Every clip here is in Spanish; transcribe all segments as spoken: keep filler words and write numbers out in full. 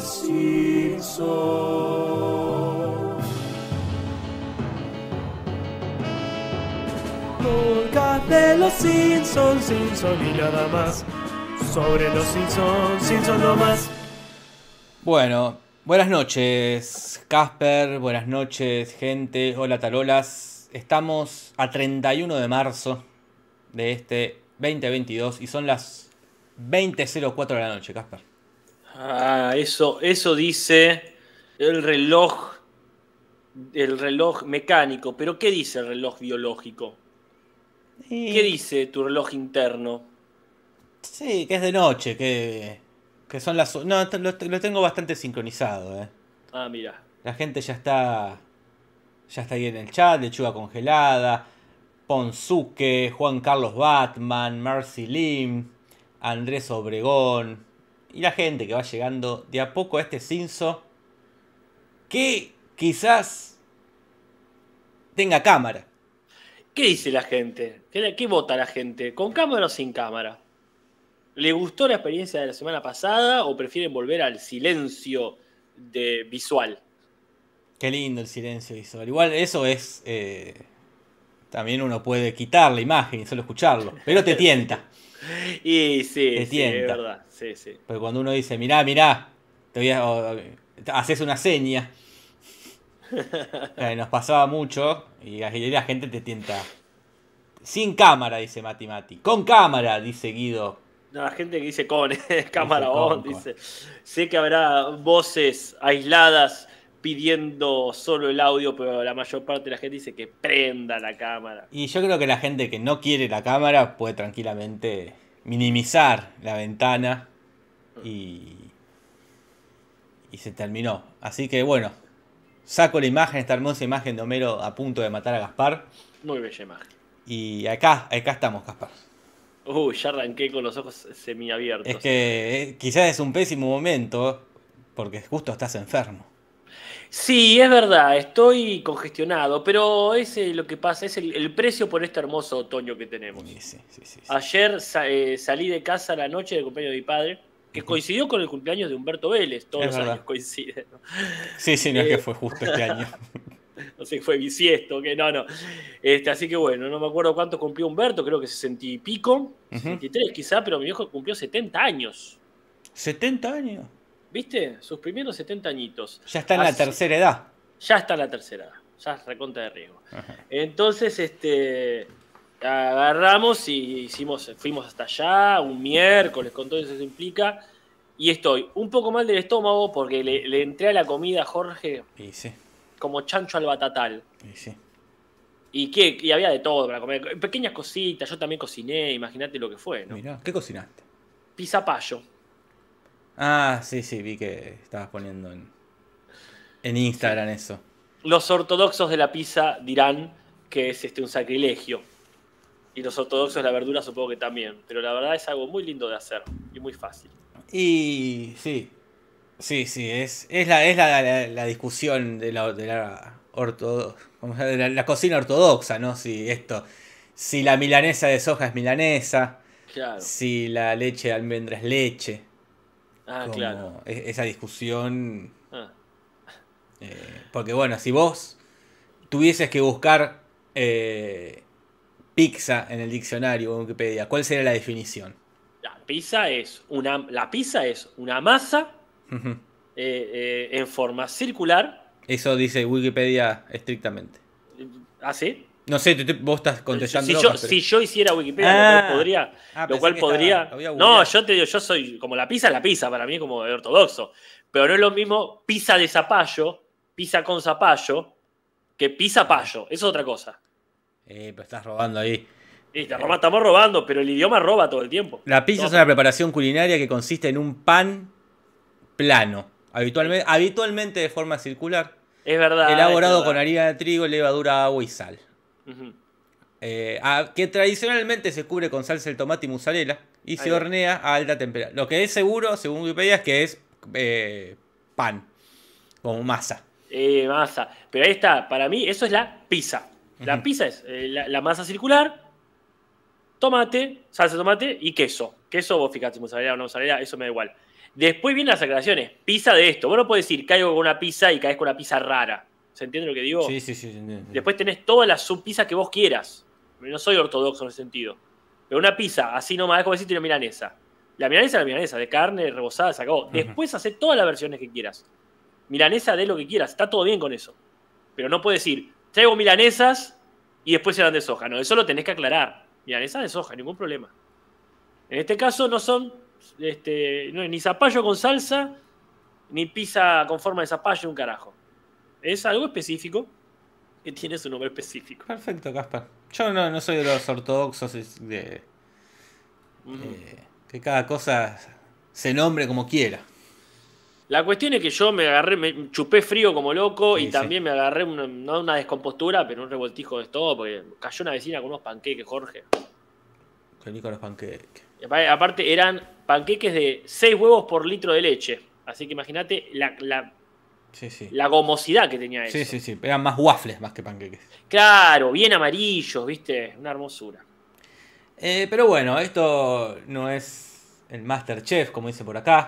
Simpsons. Podcast de los Simpsons, Simpsons y nada más. Sobre los Simpsons, Simpsons no más. Bueno, buenas noches, Casper, buenas noches, gente. Hola, tarolas. Estamos a treinta y uno de marzo de este veinte veintidós y son las veinte cero cuatro de la noche, Casper. Ah, eso, eso dice el reloj, el reloj mecánico. Pero ¿qué dice el reloj biológico? Y... ¿Qué dice tu reloj interno? Sí, que es de noche, que, que son las... No, lo, lo tengo bastante sincronizado, eh. Ah, mira. La gente ya está... Ya está ahí en el chat, Lechuga Congelada, Ponzuque, Juan Carlos Batman, Marcy Lim, Andrés Obregón... Y la gente que va llegando de a poco a este Simpson, que quizás tenga cámara. ¿Qué dice la gente? ¿Qué, qué vota la gente? ¿Con cámara o sin cámara? ¿Le gustó la experiencia de la semana pasada o prefieren volver al silencio de visual? Qué lindo el silencio visual. Igual eso es... Eh, también uno puede quitar la imagen y solo escucharlo. Pero te tienta. Y sí, te sí, tienta. es verdad. Sí, sí. Porque cuando uno dice, mirá, mirá, te voy a, o, haces una seña. eh, nos pasaba mucho y la gente te tienta. Sin cámara, dice Mati Mati. Con cámara, dice Guido. No, la gente que dice con cámara dice on, con, dice. Sé que habrá voces aisladas pidiendo solo el audio, pero la mayor parte de la gente dice que prenda la cámara. Y yo creo que la gente que no quiere la cámara puede tranquilamente minimizar la ventana y, y se terminó. Así que bueno, saco la imagen, esta hermosa imagen de Homero a punto de matar a Gaspar. Muy bella imagen. Y acá, acá estamos, Gaspar. Uy, ya arranqué con los ojos semiabiertos. Es que eh, quizás es un pésimo momento porque justo estás enfermo. Sí, es verdad, estoy congestionado, pero ese es lo que pasa, es el, el precio por este hermoso otoño que tenemos. Sí, sí, sí, sí. Ayer sa eh, salí de casa a la noche del cumpleaños de mi padre, que uh-huh. coincidió con el cumpleaños de Humberto Vélez, todos los años coinciden, ¿no? Sí, sí, no eh, es que fue justo este año. No sé, fue bisiesto, que no, no. Este, así que bueno, no me acuerdo cuánto cumplió Humberto, creo que sesenta y pico, uh-huh. sesenta y tres quizá, pero mi viejo cumplió setenta años. ¿setenta años? ¿Viste? Sus primeros setenta añitos. Ya está en Así, la tercera edad. Ya está en la tercera edad. Ya es recontra de riesgo. Ajá. Entonces, este, agarramos y hicimos, fuimos hasta allá un miércoles con todo eso que implica. Y estoy un poco mal del estómago porque le, le entré a la comida a Jorge y sí. como chancho al batatal. Y sí. Y, qué, y había de todo para comer. Pequeñas cositas, yo también cociné, imagínate lo que fue, ¿no? Mirá, ¿qué cocinaste? Pisapallo. Ah, sí, sí, vi que estabas poniendo en, en Instagram sí. eso. Los ortodoxos de la pizza dirán que es este un sacrilegio. Y los ortodoxos de la verdura supongo que también. Pero la verdad es algo muy lindo de hacer y muy fácil. Y sí, sí, sí, es, es, la, es la, la, la discusión de la, de, la, ortodo, de la, la cocina ortodoxa, ¿no? Si esto, si la milanesa de soja es milanesa, claro. Si la leche de almendra es leche. Ah, claro. Esa discusión. Ah. Eh, porque bueno, si vos tuvieses que buscar eh, pizza en el diccionario o en Wikipedia, ¿cuál sería la definición? La pizza es una, la pizza es una masa uh-huh. eh, eh, en forma circular. Eso dice Wikipedia estrictamente. ¿Ah, sí? No sé, tú, vos estás contestando. Si yo, pero... si yo hiciera Wikipedia, ah, lo cual podría. Ah, lo cual podría. Estaba, no, yo te digo, yo soy. Como la pizza es la pizza, para mí como ortodoxo. Pero no es lo mismo pizza de zapallo, pizza con zapallo, que pizza payo. Eso es otra cosa. Eh, pero estás robando ahí. Sí, te roba, estamos robando, pero el idioma roba todo el tiempo. La pizza todo. Es una preparación culinaria que consiste en un pan plano, habitualmente, sí. habitualmente de forma circular. Es verdad. Elaborado es verdad. con harina de trigo, levadura, agua y sal. Uh-huh. eh, a, que tradicionalmente se cubre con salsa de tomate y mozzarella y Ahí se va. hornea a alta temperatura. Lo que es seguro, según Wikipedia, es que es eh, pan, como masa. Eh, masa. Pero ahí está, para mí eso es la pizza. La uh-huh. pizza es eh, la, la masa circular, tomate, salsa de tomate y queso. Queso, vos fijate, mozzarella o no mozzarella, eso me da igual. Después vienen las aclaraciones. Pizza de esto. Vos no podés decir, caigo con una pizza y caes con una pizza rara. ¿Se entiende lo que digo? Sí, sí, sí. sí, sí. Después tenés todas las subpizzas que vos quieras. No soy ortodoxo en ese sentido. Pero una pizza, así nomás, es como decirte una milanesa. La milanesa es la milanesa, de carne, rebozada, se acabó. Después uh-huh. hacés todas las versiones que quieras. Milanesa de lo que quieras, está todo bien con eso. Pero no puedes decir, traigo milanesas y después serán de soja. No, eso lo tenés que aclarar. Milanesas de soja, ningún problema. En este caso no son este, no, ni zapallo con salsa, ni pizza con forma de zapallo, un carajo. Es algo específico que tiene su nombre específico. Perfecto, Caspar. Yo no, no soy de los ortodoxos de uh-huh. eh, que cada cosa se nombre como quiera. La cuestión es que yo me agarré, me chupé frío como loco sí, y también sí. me agarré una, no una descompostura, pero un revoltijo de todo, porque cayó una vecina con unos panqueques, Jorge. Qué rico los panqueques. Aparte eran panqueques de seis huevos por litro de leche. Así que imagínate la, la, sí, sí. la gomosidad que tenía eso. Sí, sí, sí. Eran más waffles más que panqueques. Claro, bien amarillos, ¿viste? Una hermosura. Eh, pero bueno, esto no es el Masterchef, como dice por acá.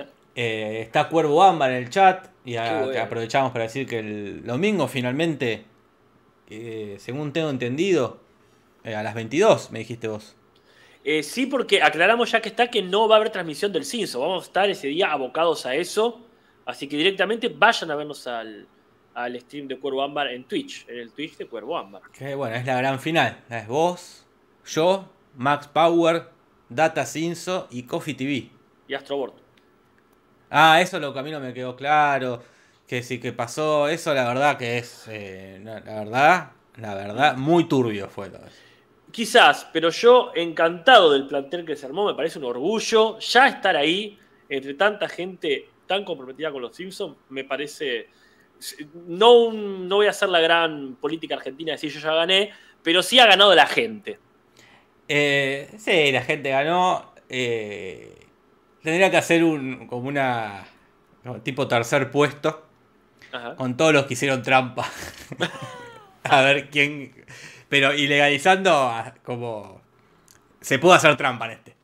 Eh, está Cuervo Ámbar en el chat y a, bueno. aprovechamos para decir que el domingo finalmente, eh, según tengo entendido, eh, a las veintidós, me dijiste vos. Eh, sí, porque aclaramos ya que está que no va a haber transmisión del Cinso. Vamos a estar ese día abocados a eso. Así que directamente vayan a vernos al, al stream de Cuervo Ámbar en Twitch, en el Twitch de Cuervo Ámbar. Que bueno, es la gran final. Es vos, yo, Max Power, Data Cinso y Coffee T V. Y Astrobot. Ah, eso lo que a mí no me quedó claro. Que sí que pasó. Eso la verdad que es. Eh, la verdad, la verdad, muy turbio fue todo eso. Quizás, pero yo encantado del plantel que se armó, me parece un orgullo. Ya estar ahí, entre tanta gente tan comprometida con los Simpsons, me parece. No, un, no voy a hacer la gran política argentina de decir yo ya gané, pero sí ha ganado la gente. Eh, sí, la gente ganó. Eh, tendría que hacer un como una. Como tipo tercer puesto. Ajá. Con todos los que hicieron trampa. A ver quién. Pero ilegalizando como... Se puede hacer trampa en este.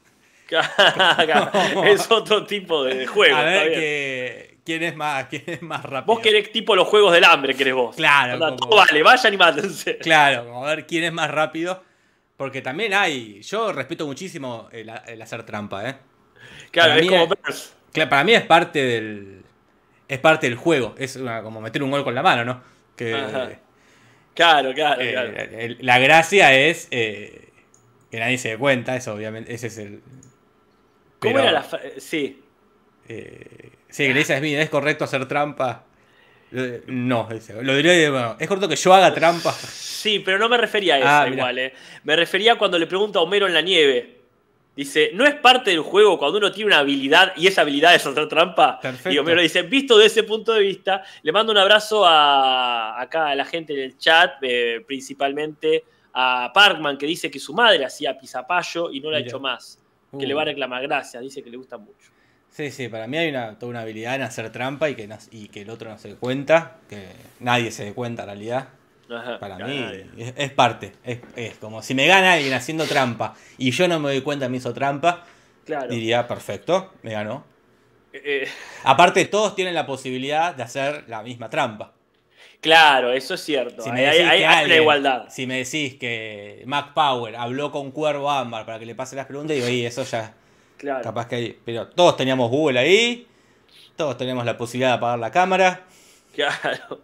Es otro tipo de juego. A ver que, quién, es más, quién es más rápido. Vos querés tipo los juegos del hambre, querés vos. Claro. Anda, como, vale, vayan y mátense. Claro, como a ver quién es más rápido. Porque también hay... Yo respeto muchísimo el, el hacer trampa, ¿eh? Claro, para es como... Es, claro, para mí es parte del... Es parte del juego. Es una, como meter un gol con la mano, ¿no? Que... Ajá. Claro, claro, eh, claro. La, la gracia es eh, que nadie se dé cuenta, eso obviamente, ese es el... ¿Cómo pero, era la...? Sí. Eh, sí, que le dice a Smith, ¿es correcto hacer trampa? Eh, no, dice, lo diría, bueno, ¿es correcto que yo haga trampa? Sí, pero no me refería a eso ah, igual, eh. Me refería cuando le pregunta a Homero en la nieve. Dice, ¿no es parte del juego cuando uno tiene una habilidad y esa habilidad es hacer trampa? Perfecto. Y Homero dice, visto desde ese punto de vista, le mando un abrazo a acá a la gente en el chat, eh, principalmente a Parkman, que dice que su madre hacía pisapallo y no la ha hecho más. Uh. Que le va a reclamar gracias, dice que le gusta mucho. Sí, sí, para mí hay una, toda una habilidad en hacer trampa y que, no, y que el otro no se dé cuenta, que nadie se dé cuenta en realidad. Ajá, para mí es, es parte, es, es como si me gana alguien haciendo trampa y yo no me doy cuenta me hizo trampa, claro. Diría perfecto, me ganó. Eh, Aparte todos tienen la posibilidad de hacer la misma trampa. Claro, eso es cierto, si me hay, hay, hay una igualdad. Si me decís que Mac Power habló con Cuervo Ámbar para que le pase las preguntas, digo, y eso ya, claro. Capaz que hay, pero todos teníamos Google ahí, todos teníamos la posibilidad de apagar la cámara. Claro.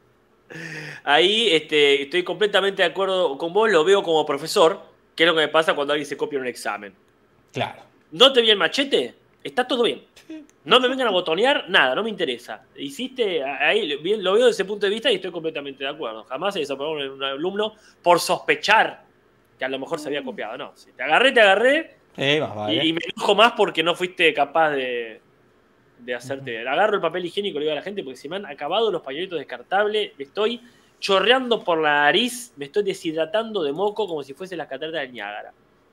Ahí este, estoy completamente de acuerdo con vos, lo veo como profesor, que es lo que me pasa cuando alguien se copia en un examen. Claro. ¿No te vi el machete? Está todo bien. No me vengan a botonear, nada, no me interesa. Hiciste, ahí lo veo desde ese punto de vista y estoy completamente de acuerdo. Jamás se desaprobó un alumno por sospechar que a lo mejor se había copiado. No, si te agarré, te agarré. Eh, más vale. y, y me enojo más porque no fuiste capaz de... de hacerte. Uh-huh. Agarro el papel higiénico y le digo a la gente porque se me han acabado los pañuelitos descartables, me estoy chorreando por la nariz, me estoy deshidratando de moco como si fuese las cataratas del Niágara.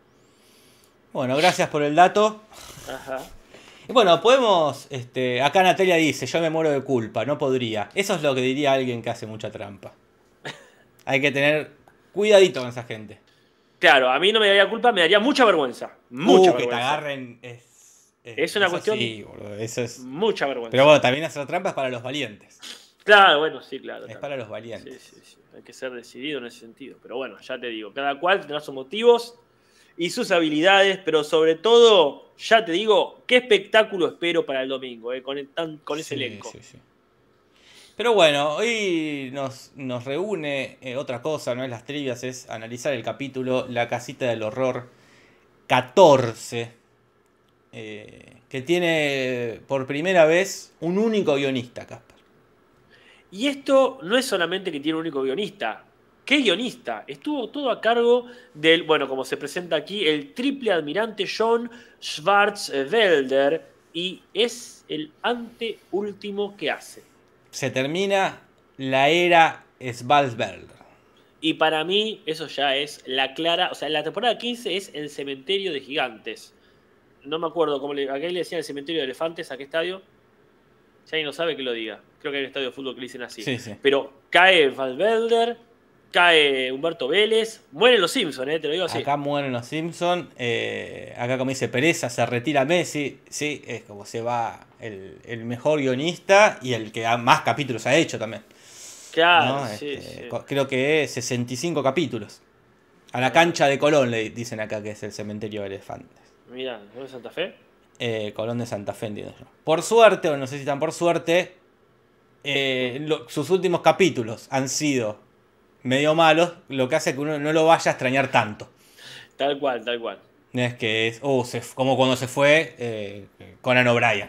Bueno, gracias por el dato. Ajá. Y bueno, podemos, este, acá Natalia dice, yo me muero de culpa, no podría. Eso es lo que diría alguien que hace mucha trampa. Hay que tener cuidadito con esa gente. Claro, a mí no me daría culpa, me daría mucha vergüenza. Mucha uh, vergüenza. Que te agarren es... Eh, Es una eso cuestión. Sí, boludo, eso es. Mucha vergüenza. Pero bueno, también hacer trampa es para los valientes. Claro, bueno, sí, claro. Es también. para los valientes. Sí, sí, sí. Hay que ser decidido en ese sentido. Pero bueno, ya te digo, cada cual tendrá sus motivos y sus habilidades, pero sobre todo, ya te digo, qué espectáculo espero para el domingo, eh, con, el tan, con ese Sí, elenco. sí, sí. Pero bueno, hoy nos, nos reúne eh, otra cosa, no es las trivias, es analizar el capítulo La Casita del Horror catorce, eh, que tiene por primera vez un único guionista, Casper. Y esto no es solamente que tiene un único guionista. ¿Qué guionista? Estuvo todo a cargo del, bueno, como se presenta aquí, el triple almirante John Schwarzwälder, y es el anteúltimo que hace. Se termina la era Schwarzwälder. Y para mí eso ya es la clara, o sea, la temporada quince es el cementerio de gigantes. No me acuerdo cómo le, a qué le decían el cementerio de elefantes, a qué estadio. Si alguien no sabe que lo diga. Creo que hay un estadio de fútbol que le dicen así. Sí, sí. Pero cae Valverde, cae Humberto Vélez, mueren los Simpsons, ¿eh? Te lo digo así. Acá mueren los Simpsons. Eh, acá, como dice Pereza, se retira Messi. Sí, es como se va el, el mejor guionista y el que más capítulos ha hecho también. Claro, ¿no? sí, Este, sí. Creo que sesenta y cinco capítulos. A la cancha de Colón le dicen acá que es el cementerio de elefantes. Mirá, ¿no es Santa Fe? Eh, Colón de Santa Fe, entiendo yo. Por suerte, o no sé si tan por suerte, eh, lo, sus últimos capítulos han sido medio malos, lo que hace que uno no lo vaya a extrañar tanto. Tal cual, tal cual. No es que es, oh, se, como cuando se fue eh, Conan O'Brien.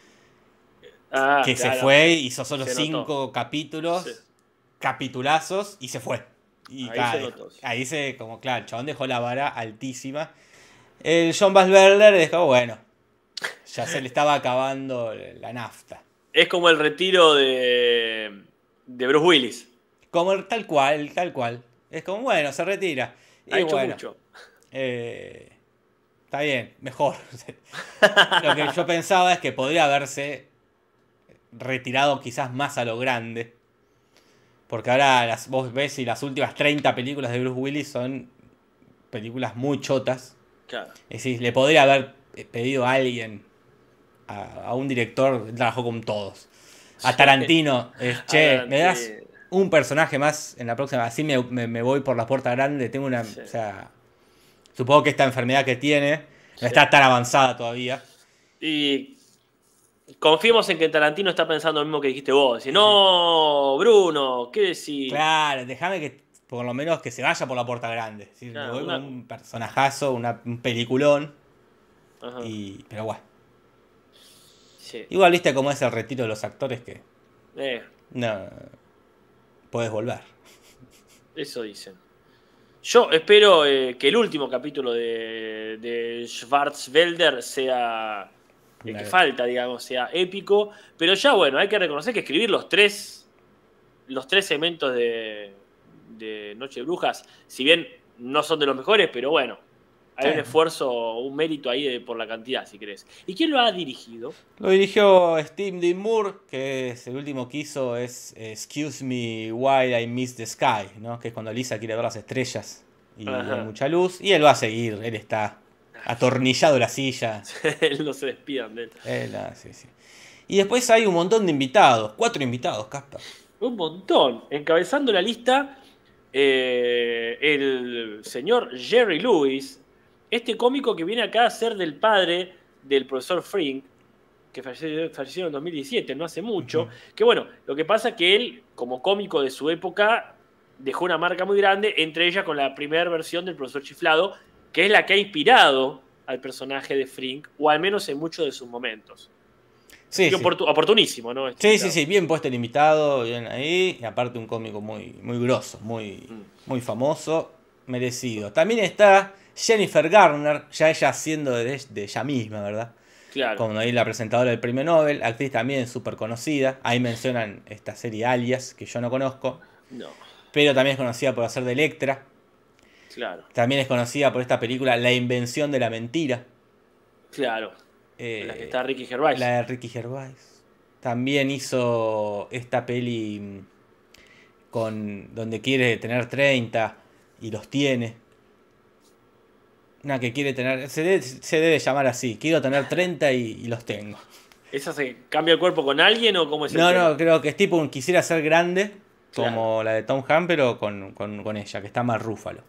Ah, que claro, se fue, hizo solo se cinco notó. capítulos, Sí. capitulazos, y se fue. Y Ahí cada- se notó, sí. ahí se, como claro, el chabón dejó la vara altísima. El John Bassberger dejó, bueno, ya se le estaba acabando la nafta. Es como el retiro de, de Bruce Willis. Como el- tal cual, tal cual. Es como, bueno, se retira. Y Ha hecho bueno, mucho. eh, está bien, mejor. Lo que yo pensaba es que podría haberse retirado quizás más a lo grande. Porque ahora las, vos ves y las últimas treinta películas de Bruce Willis son películas muy chotas. Claro. Es decir, le podría haber pedido a alguien, a, a un director que trabajó con todos. A Tarantino, es, che, A me das Tarantino. un personaje más en la próxima, así me, me- me voy por la puerta grande. Tengo una, Sí. o sea, supongo que esta enfermedad que tiene Sí. no está tan avanzada todavía. Y confiemos en que Tarantino está pensando lo mismo que dijiste vos. Dice, no, Bruno, ¿qué decís? Claro, déjame que por lo menos que se vaya por la puerta grande. Es decir, Claro, me voy una- con un personajazo, una- un peliculón. Ajá. Y, pero bueno. Sí. Igual viste cómo es el retiro de los actores que Eh, no puedes volver. eso dicen. Yo espero eh, que el último capítulo de, de Schwarzwälder sea el que Claro. falta, digamos, sea épico. Pero ya, bueno, hay que reconocer que escribir los tres, los tres segmentos de, de Noche de Brujas, si bien no son de los mejores, pero bueno, hay Sí. un esfuerzo, un mérito ahí de- por la cantidad, si querés. ¿Y quién lo ha dirigido? Lo dirigió Steve Dean Moore, que es el último que hizo es Excuse Me While I Miss the Sky, ¿no? Que es cuando Lisa quiere ver las estrellas y Ajá. hay mucha luz. Y él va a seguir, él está atornillado a la silla. No se despidan de él. Él, ah, sí, sí. Y después hay un montón de invitados, cuatro invitados, Casper. Un montón. Encabezando la lista, eh, el señor Jerry Lewis, este cómico que viene acá a ser del padre del profesor Frink, que falleció, falleció en dos mil diecisiete, no hace mucho. Ujú. Que bueno, lo que pasa es que él, como cómico de su época, dejó una marca muy grande, entre ellas con la primera versión del profesor Chiflado, que es la que ha inspirado al personaje de Frink, o al menos en muchos de sus momentos. Sí, Y sí. oportu- oportunísimo, ¿no? Este Sí, sí, invitado. sí, bien puesto el invitado, bien ahí. Y aparte un cómico muy, muy grosso, muy, Mm. muy famoso, merecido. También está Jennifer Garner, ya ella haciendo de, de ella misma, ¿verdad? Claro. Como ahí la presentadora del premio Nobel, actriz también súper conocida. Ahí mencionan esta serie Alias, que yo no conozco, No, pero también es conocida por hacer de Electra. claro, También es conocida por esta película La Invención de la Mentira. claro. eh, En la que está Ricky Gervais. La de Ricky Gervais. También hizo esta peli mm, con donde quiere tener treinta y los tiene. Una que quiere tener, se debe, se debe llamar así, quiero tener treinta y, y los tengo. ¿Esa se cambia el cuerpo con alguien o cómo es el No, tema? no, creo que es tipo un quisiera ser grande, Claro. como la de Tom Hanks, pero con, con, con ella, que está más Rúfalo.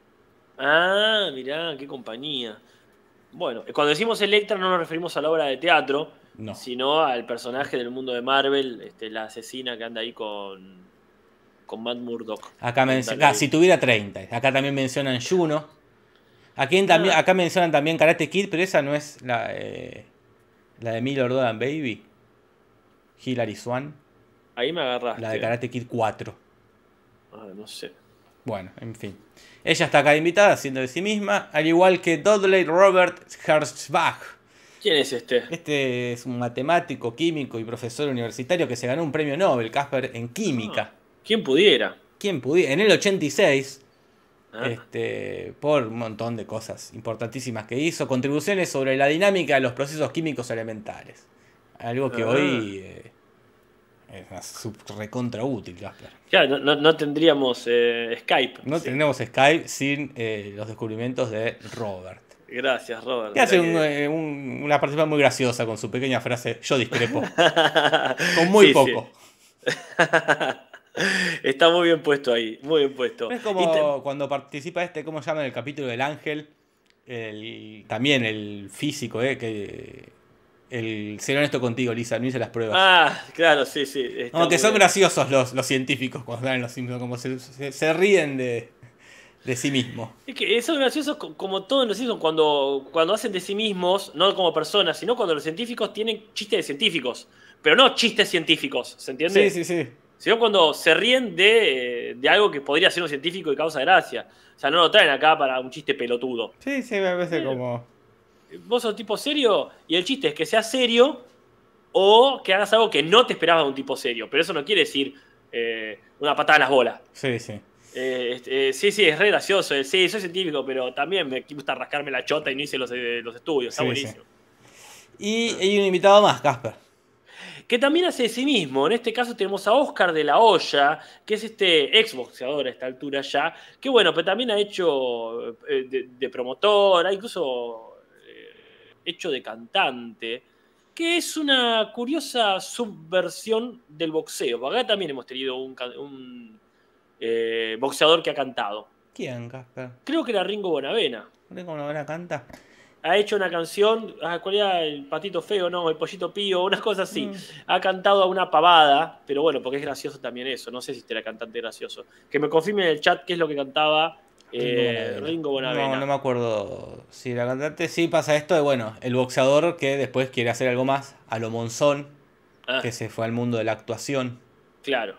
Ah, mirá, qué compañía. Bueno, cuando decimos Electra no nos referimos a la obra de teatro, No. sino al personaje del mundo de Marvel, este, la asesina que anda ahí con, con Matt Murdock. Acá, Con menc- Daredevil. ah, si tuviera treinta. Acá también mencionan Juno. Aquí en también, Ah. acá mencionan también Karate Kid, pero esa no es la, eh, la de Miller Dolan Baby. Hilary Swan. Ahí me agarraste. La de Karate Kid cuatro. Ah, no sé. Bueno, en fin. Ella está acá invitada, haciendo de sí misma, al igual que Dudley Robert Hershbach. ¿Quién es este? Este es un matemático, químico y profesor universitario que se ganó un premio Nobel, Casper, en química. ¿Quién pudiera? ¿Quién pudiera? En el ochenta y seis, Ah. este, por un montón de cosas importantísimas que hizo, contribuciones sobre la dinámica de los procesos químicos elementales. Algo que Ah. hoy eh, es una sub- recontra útil, Casper. Claro, no, no, no tendríamos eh, Skype. No Sí. tenemos Skype sin eh, los descubrimientos de Robert. Gracias, Robert. Que hace Mirá un, que- eh, un- una participación muy graciosa con su pequeña frase, yo discrepo. Con muy Sí, poco. sí. Está muy bien puesto ahí, muy bien puesto. Es Y como te- cuando participa este, ¿cómo se llama en el capítulo del ángel? El, también el físico, eh, que el ser honesto contigo, Lisa, no hice las pruebas. Ah, claro, sí, sí. está Como que muy son bien. graciosos los, los científicos cuando están en los Simpsons, como se, se- se ríen de, de sí mismos. Es que eso es gracioso co- como todo en los Simpsons, cuando, cuando hacen de sí mismos, no como personas, sino cuando los científicos tienen chistes de científicos. Pero no chistes científicos, ¿se entiende? Sí, sí, sí. Sino cuando se ríen de, de algo que podría ser un científico y causa gracia. O sea, no lo traen acá para un chiste pelotudo. Sí, sí, me parece como... Vos sos tipo serio y el chiste es que seas serio o que hagas algo que no te esperabas de un tipo serio. Pero eso no quiere decir eh, una patada en las bolas. Sí, sí. Eh, este, eh, sí, sí, es re gracioso. eh, Sí, soy científico, pero también me gusta rascarme la chota y no hice los, eh, los estudios. Está Sí, buenísimo. Y hay un invitado más, Casper. Que también hace de sí mismo. En este caso tenemos a Oscar de la Hoya, que es este exboxeador a esta altura ya, que bueno, pero también ha hecho eh, de, de promotor, ha incluso eh, hecho de cantante, que es una curiosa subversión del boxeo. Acá también hemos tenido un, can- un, eh, boxeador que ha cantado. ¿Quién, Casper? Creo que era Ringo Bonavena. ¿No cómo una buena canta? Ha hecho una canción, ah, ¿cuál era? El patito feo, no, el pollito pío, unas cosas así. Mm. Ha cantado a una pavada, pero bueno, porque es gracioso también eso. No sé si era cantante gracioso. Que me confirme en el chat qué es lo que cantaba eh, Ringo Bonavena. No, no me acuerdo si era cantante. Sí, pasa esto de, bueno, el boxeador que después quiere hacer algo más, a lo Monzón, Ah, que se fue al mundo de la actuación. claro.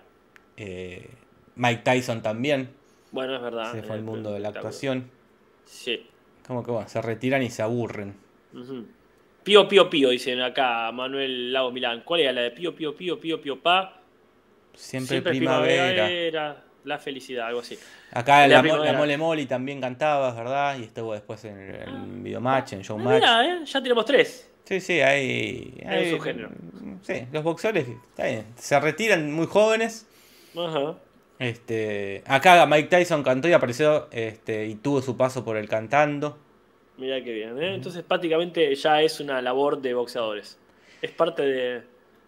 Eh, Mike Tyson también Bueno, es verdad. se fue al Eh, mundo de la espectáculo. actuación. Sí. Como que, bueno, se retiran y se aburren. Ujú. Pío, pío, pío, dicen acá Manuel Lago Milán. ¿Cuál era la de pío, pío, pío, pío, pío, pa? Siempre, es primavera. primavera, la felicidad, algo así. Acá La la, Mo- primavera. la Mole Moli también cantaba, ¿verdad? Y estuvo después en el, el Videomatch, en Ah, Showmatch. mirá, eh, ya tenemos tres. Sí, sí, hay. Es hay un subgénero. Sí, los boxeadores está bien, se retiran muy jóvenes. Ajá. Este, acá Mike Tyson cantó y apareció este, y tuvo su paso por el cantando. Mirá qué bien, ¿eh? Entonces prácticamente ya es una labor de boxeadores. Es parte de.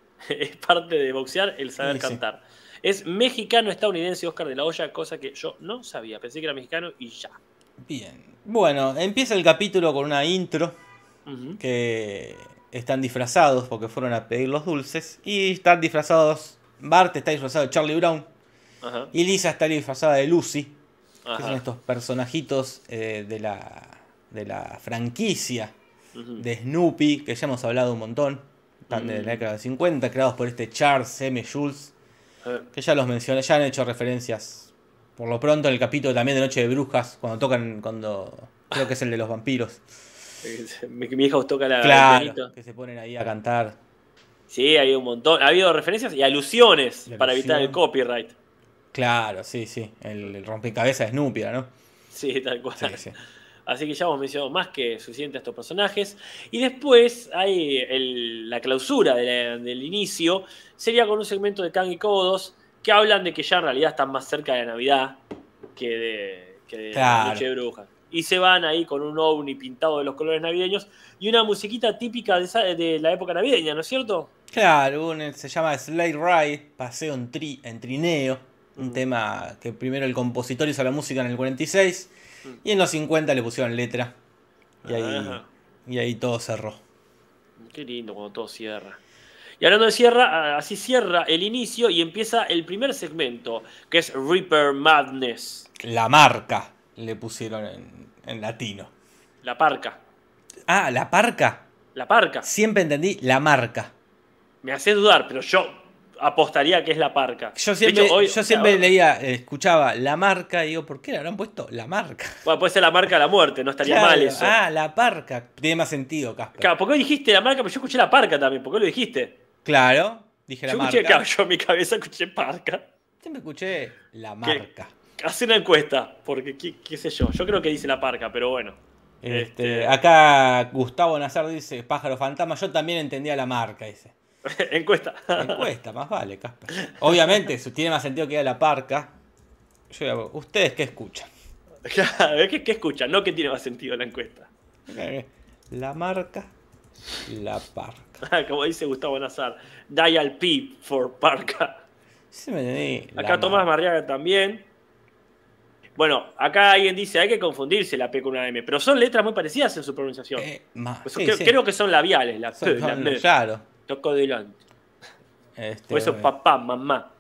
Es parte de boxear el saber Sí, sí. cantar. Es mexicano-estadounidense Oscar de la Hoya, cosa que yo no sabía. Pensé que era mexicano y ya. Bien. Bueno, empieza el capítulo con una intro Ujú. que están disfrazados porque fueron a pedir los dulces. Y están disfrazados. Bart está disfrazado de Charlie Brown. Ajá. Y Lisa está disfrazada de Lucy. Que son Ajá. estos personajitos eh, de, la, de la franquicia Ujú. de Snoopy, que ya hemos hablado un montón. Están de Mm. la década de cincuenta, creados por este Charles M. Schulz. Eh, Que ya los mencioné, ya han hecho referencias. Por lo pronto en el capítulo también de Noche de Brujas, cuando tocan, cuando creo que es el de los vampiros. Mi, mi hija os toca la, el Claro, pianito. que se ponen ahí a cantar. Sí, hay un montón. Ha habido referencias y alusiones Y para evitar el alusión. copyright. Claro, sí, sí. El, el rompecabezas de Snoopy, ¿no? Sí, tal cual. Sí, sí. Así que ya hemos mencionado más que suficiente a estos personajes. Y después hay el- la clausura de la- del inicio. Sería con un segmento de Kang y Kodos que hablan de que ya en realidad están más cerca de la Navidad que de, que de Claro. la Noche de Brujas. y se van ahí con un ovni pintado de los colores navideños y una musiquita típica de, esa, de la época navideña, ¿no es cierto? Claro, un- se llama Sleigh Ride, paseo en, tri, en trineo, un Mm. tema que primero el compositor hizo la música en el cuarenta y seis Mm. y en los cincuenta le pusieron letra y ahí, Ajá. y ahí todo cerró. Qué lindo cuando todo cierra. Y hablando de cierra, así cierra el inicio y empieza el primer segmento, que es Reaper Madness. La marca le pusieron en, en latino. La parca. Ah, la parca. La parca. Siempre entendí la marca. Me hace dudar, pero yo apostaría que es la parca. Yo De siempre, hecho, hoy- yo siempre ahora- leía, eh, escuchaba la marca y digo, ¿por qué le habrán puesto la marca? Bueno, puede ser la marca de la muerte, no estaría Claro, mal eso. Ah, la parca. Tiene más sentido, Casper. Claro, ¿por qué dijiste la marca? Pero yo escuché la parca también, ¿por qué lo dijiste? Claro, dije la Yo marca. escuché, claro, yo en mi cabeza escuché parca. Siempre escuché la marca. Hace una encuesta, porque qué, qué sé yo, yo creo que dice la parca, pero bueno. Este, Este- Acá Gustavo Nazar dice pájaro fantasma. Yo también entendía la marca, dice. Encuesta. Encuesta, más vale, Casper. Obviamente, si tiene más sentido que diga la parca. Yo digo, ¿ustedes qué escuchan? Claro, ¿qué, qué escuchan? No que tiene más sentido la encuesta. La marca, la parca. Como dice Gustavo Nazar, Dial P for parca. Sí me entendí. la Acá Tomás marca. Marriaga también. Bueno, acá alguien dice, hay que confundirse la P con una M, pero son letras muy parecidas en su pronunciación. Eh, más, Pues sí, creo, sí. creo que son labiales, la P, Son- la son- M. Claro. Toco delante. Este, Por eso papá, mamá.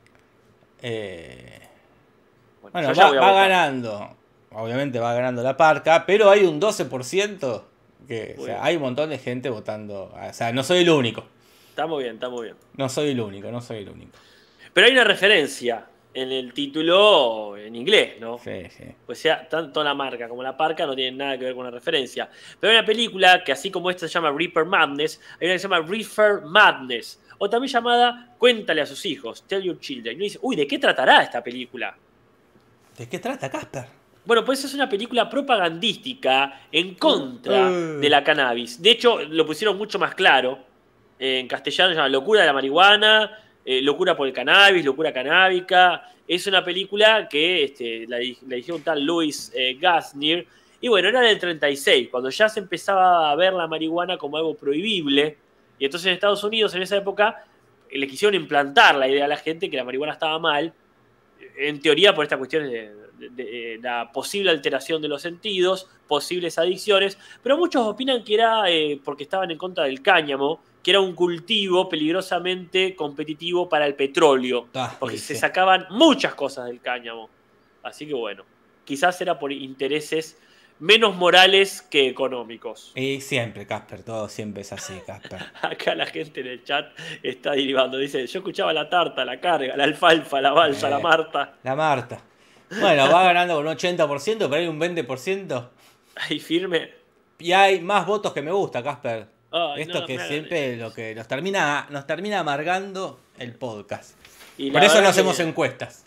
eh, Bueno, Bueno, yo ya va, voy a va votar. ganando. Obviamente va ganando la parca, pero hay un doce por ciento que, o sea, Bueno. hay un montón de gente votando. O sea, no soy el único. Está muy bien, está muy bien. No soy el único, no soy el único. Pero hay una referencia en el título en inglés, ¿no? Sí, sí. Pues sea, tanto la marca como la parca no tienen nada que ver con la referencia. Pero hay una película que así como esta se llama Reaper Madness, hay una que se llama Reefer Madness, o también llamada Cuéntale a sus hijos, Tell Your Children. Y uno dice, uy, ¿de qué tratará esta película? ¿De qué trata, Casper? Bueno, pues es una película propagandística en contra Uh. de la cannabis. De hecho, lo pusieron mucho más claro. En castellano se llama Locura de la marihuana, eh, Locura por el cannabis, Locura canábica. Es una película que este, la, di- la dirigió un tal Louis eh, Gassner. Y bueno, era del treinta y seis, cuando ya se empezaba a ver la marihuana como algo prohibible. Y entonces en Estados Unidos, en esa época, eh, le quisieron implantar la idea a la gente que la marihuana estaba mal. En teoría, por estas cuestiones de, de- de la posible alteración de los sentidos, posibles adicciones, pero muchos opinan que era eh, porque estaban en contra del cáñamo, que era un cultivo peligrosamente competitivo para el petróleo, Ah, porque sí, se sí. sacaban muchas cosas del cáñamo. Así que bueno, quizás era por intereses menos morales que económicos. Y siempre, Casper, todo siempre es así, Casper. Acá la gente en el chat está derivando. Dice, yo escuchaba la tarta, la carga, la alfalfa, la balsa, Eh. la Marta. La Marta. Bueno, va ganando con un ochenta por ciento, pero hay un veinte por ciento. Ahí firme. Y hay más votos que me gusta, Casper. Ay, Esto no, que me hagan siempre eso. lo que nos termina, nos termina amargando el podcast. Y Por la eso no verdad hacemos que- encuestas.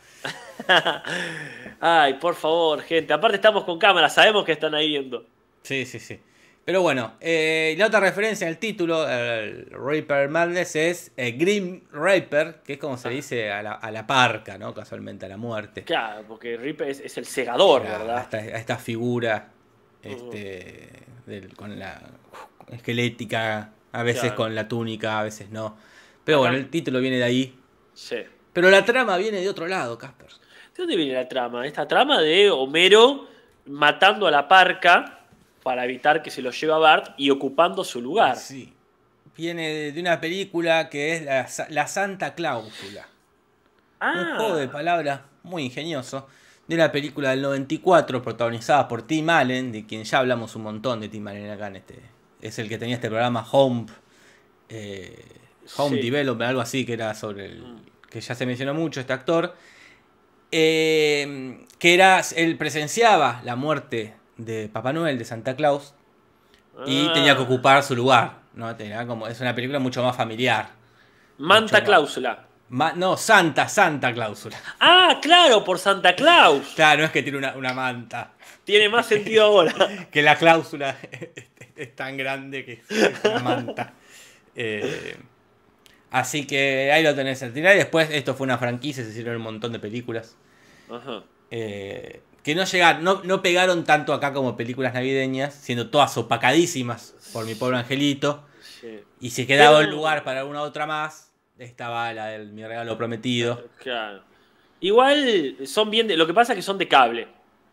Ay, por favor, gente. Aparte estamos con cámara, sabemos que están ahí viendo. Sí, sí, sí. Pero bueno, eh, la otra referencia en el título, el Reaper Madness, es eh, Grim Reaper, que es como se le dice a la, a la parca, ¿no? Casualmente a la muerte. Claro, porque Reaper es, es el segador, A- ¿verdad? A esta, a esta figura este, del- con la esquelética, a veces Claro. con la túnica, a veces no. Pero Acá- bueno, el título viene de ahí. Sí. Pero la trama viene de otro lado, Casper. ¿De dónde viene la trama? Esta trama de Homero matando a la parca para evitar que se lo lleve a Bart y ocupando su lugar. Sí. Viene de, de una película que es la, Sa- la Santa Cláusula. Un juego de Ah, palabras muy ingenioso. De una película del noventa y cuatro protagonizada por Tim Allen, de quien ya hablamos un montón de Tim Allen acá en este. Es el que tenía este programa Home, eh, Home Sí. Development, algo así, que era sobre el. Mm. Que ya se mencionó mucho este actor. eh, que era. Él presenciaba la muerte de Papá Noel, de Santa Claus. Y ah. tenía que ocupar su lugar. ¿No? Tenía como, es una película mucho más familiar. Manta mucho- cláusula. Ma- no, Santa, Santa Cláusula. Ah, claro, por Santa Claus. Claro, no es que tiene una, una manta. Tiene más sentido ahora. Que la cláusula es, es tan grande que es una manta. Eh, así que ahí lo tenés al final. Y después esto fue una franquicia, se hicieron un montón de películas. Ajá. Eh, que no llegaron, no, no pegaron tanto acá como películas navideñas, siendo todas opacadísimas por Mi Pobre Angelito. Sí. Y si quedaba Pero- un lugar para alguna otra más, estaba la del Mi Regalo Prometido. Claro. Igual son bien de. Lo que pasa es que son de cable.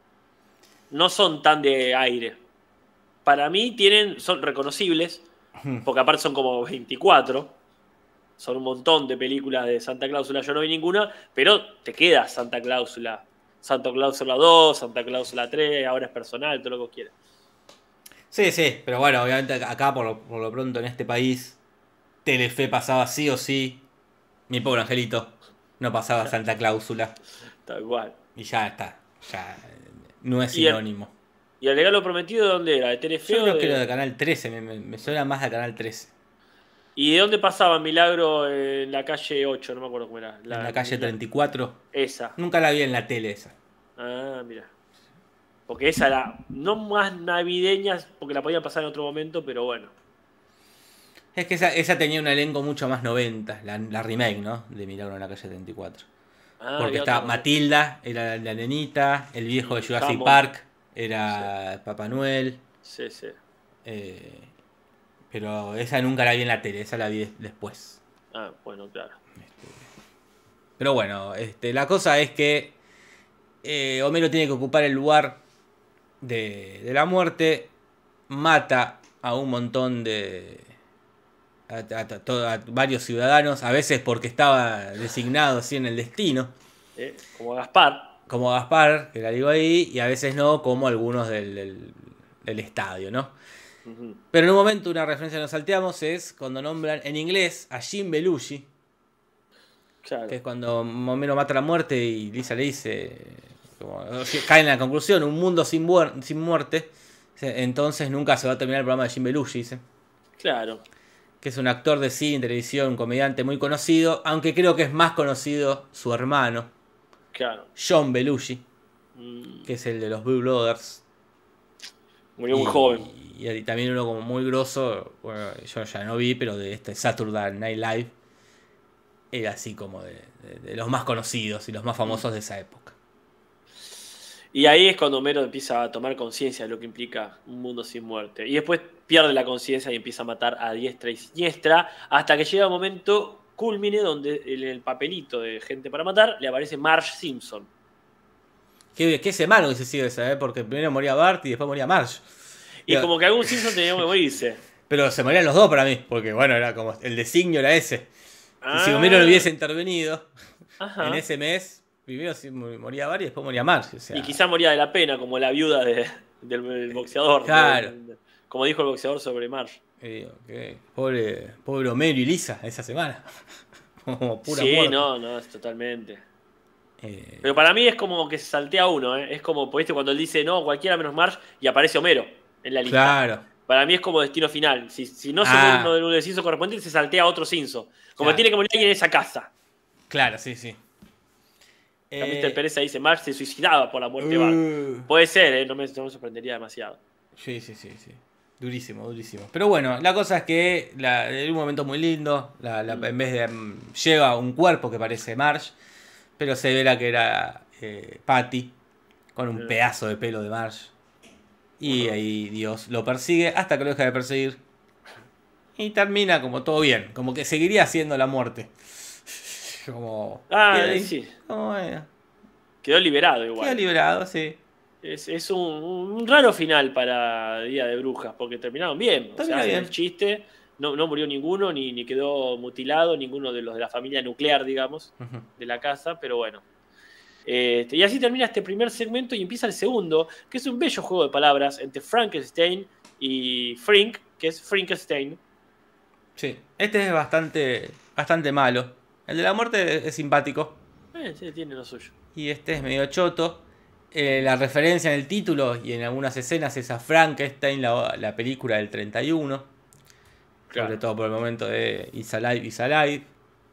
No son tan de aire. Para mí tienen. Son reconocibles. Porque aparte son como veinticuatro. Son un montón de películas de Santa Cláusula. Yo no vi ninguna. Pero te queda Santa Cláusula. Santa Cláusula dos, Santa Cláusula tres. Ahora es personal, todo lo que vos quieras. Sí, sí, pero bueno, obviamente acá por lo, por lo pronto en este país, Telefe pasaba sí o sí. Mi Pobre Angelito. No pasaba Santa Cláusula. Tal cual. Y ya está. Ya no es Y el- sinónimo. ¿Y el regalo prometido de dónde era? ¿De Telefe Yo o creo de- que era de Canal trece, me, me- me suena más de Canal trece. ¿Y de dónde pasaba Milagro en la calle ocho? No me acuerdo cómo era. En la calle treinta y cuatro. Esa. Nunca la vi en la tele esa. Ah, mira. Porque esa era no más navideña, porque la podían pasar en otro momento, pero bueno. Es que esa, esa tenía un elenco mucho más noventa, la, la remake, ¿no? De Milagro en la calle treinta y cuatro. Ah, Porque había estaba otra- Matilda, era la nenita, el viejo de Jurassic Hammond. Park, era Papá Noel. Sí, sí. eh, pero esa nunca la vi en la tele, esa la vi des- después. Ah, bueno, claro. Pero bueno, este, la cosa es que eh, Homero tiene que ocupar el lugar de, de la muerte, mata a un montón de... A, a- a to- a varios ciudadanos, a veces porque estaba designado así en el destino, Eh, Como Gaspar. como Gaspar, que la digo ahí, y a veces no, como algunos del, del, del estadio, ¿no? Ujú. Pero en un momento una referencia que nos salteamos es cuando nombran en inglés a Jim Belushi, Claro. que es cuando Homero mata a la muerte y Lisa le dice, como, cae en la conclusión, un mundo sin, muer- sin muerte, entonces nunca se va a terminar el programa de Jim Belushi, dice. Claro. Que es un actor de cine, televisión, un comediante muy conocido, aunque creo que es más conocido su hermano, Claro. John Belushi, Mm, que es el de los Blue Brothers. Murió muy Y- joven. Y, y también uno como muy grosso, bueno, yo ya no vi, pero de este Saturday Night Live, era así como de, de- de los más conocidos y los más famosos de esa época. Y ahí es cuando Homero empieza a tomar conciencia de lo que implica un mundo sin muerte. Y después pierde la conciencia y empieza a matar a diestra y siniestra, hasta que llega un momento culmine donde en el papelito de gente para matar le aparece Marge Simpson. Qué, qué semana que se sigue esa, ¿eh? Porque primero moría Bart y después moría Marge. Y Pero- como que algún Simpson tenía que morirse. Pero se morían los dos para mí, porque bueno, era como el designio era ese. Y si Ah. Homero no hubiese intervenido Ajá. en ese mes, primero sí moría Bart y después moría Marge. O sea, Y quizá moría de la pena, como la viuda de- del, del boxeador. Claro. De- como dijo el boxeador sobre Marge. y digo, que pobre, pobre Homero y Lisa esa semana. Como pura Sí, muerte. no, no, es totalmente. Eh, Pero para mí es como que se saltea uno, ¿eh? Es como, ¿viste? Cuando él dice no, cualquiera menos Marge y aparece Homero en la lista. claro. Para mí es como destino final. Si, si no se Ah. muere uno de uno del cinzo correspondiente, se saltea a otro cinzo. Como Claro. tiene que morir alguien en esa casa. Claro, sí, sí. Eh, Eh, mister Pérez dice, Marge se suicidaba por la muerte de Bart. uh, Puede ser, ¿eh? No me, no me sorprendería demasiado. Sí, sí, sí, sí. Durísimo, durísimo. Pero bueno, la cosa es que la, en un momento muy lindo, la, la- en vez de mm, llega un cuerpo que parece Marge, pero se verá que era eh, Patty, con un Mm. pedazo de pelo de Marge. Y Ujú. ahí Dios lo persigue hasta que lo deja de perseguir. Y termina como todo bien, como que seguiría haciendo la muerte. Como... Ah, queda ahí, sí. como, bueno, Quedó liberado igual. queda liberado, sí. Es, es un, un raro final para Día de Brujas, porque terminaron bien. O Terminó sea, hacen bien. el chiste, no, no murió ninguno, ni, ni quedó mutilado, ninguno de los de la familia nuclear, digamos, Ujú. de la casa, pero bueno. Este, y así termina este primer segmento y empieza el segundo, que es un bello juego de palabras entre Frankenstein y Frink, que es Frankenstein. Sí, este es bastante, bastante malo. El de la muerte es simpático. Eh, sí, tiene lo suyo. Y este es medio choto. Eh, la referencia en el título y en algunas escenas es a Frankenstein, la, la película del treinta y uno. Claro. Sobre todo por el momento de It's Alive, It's Alive.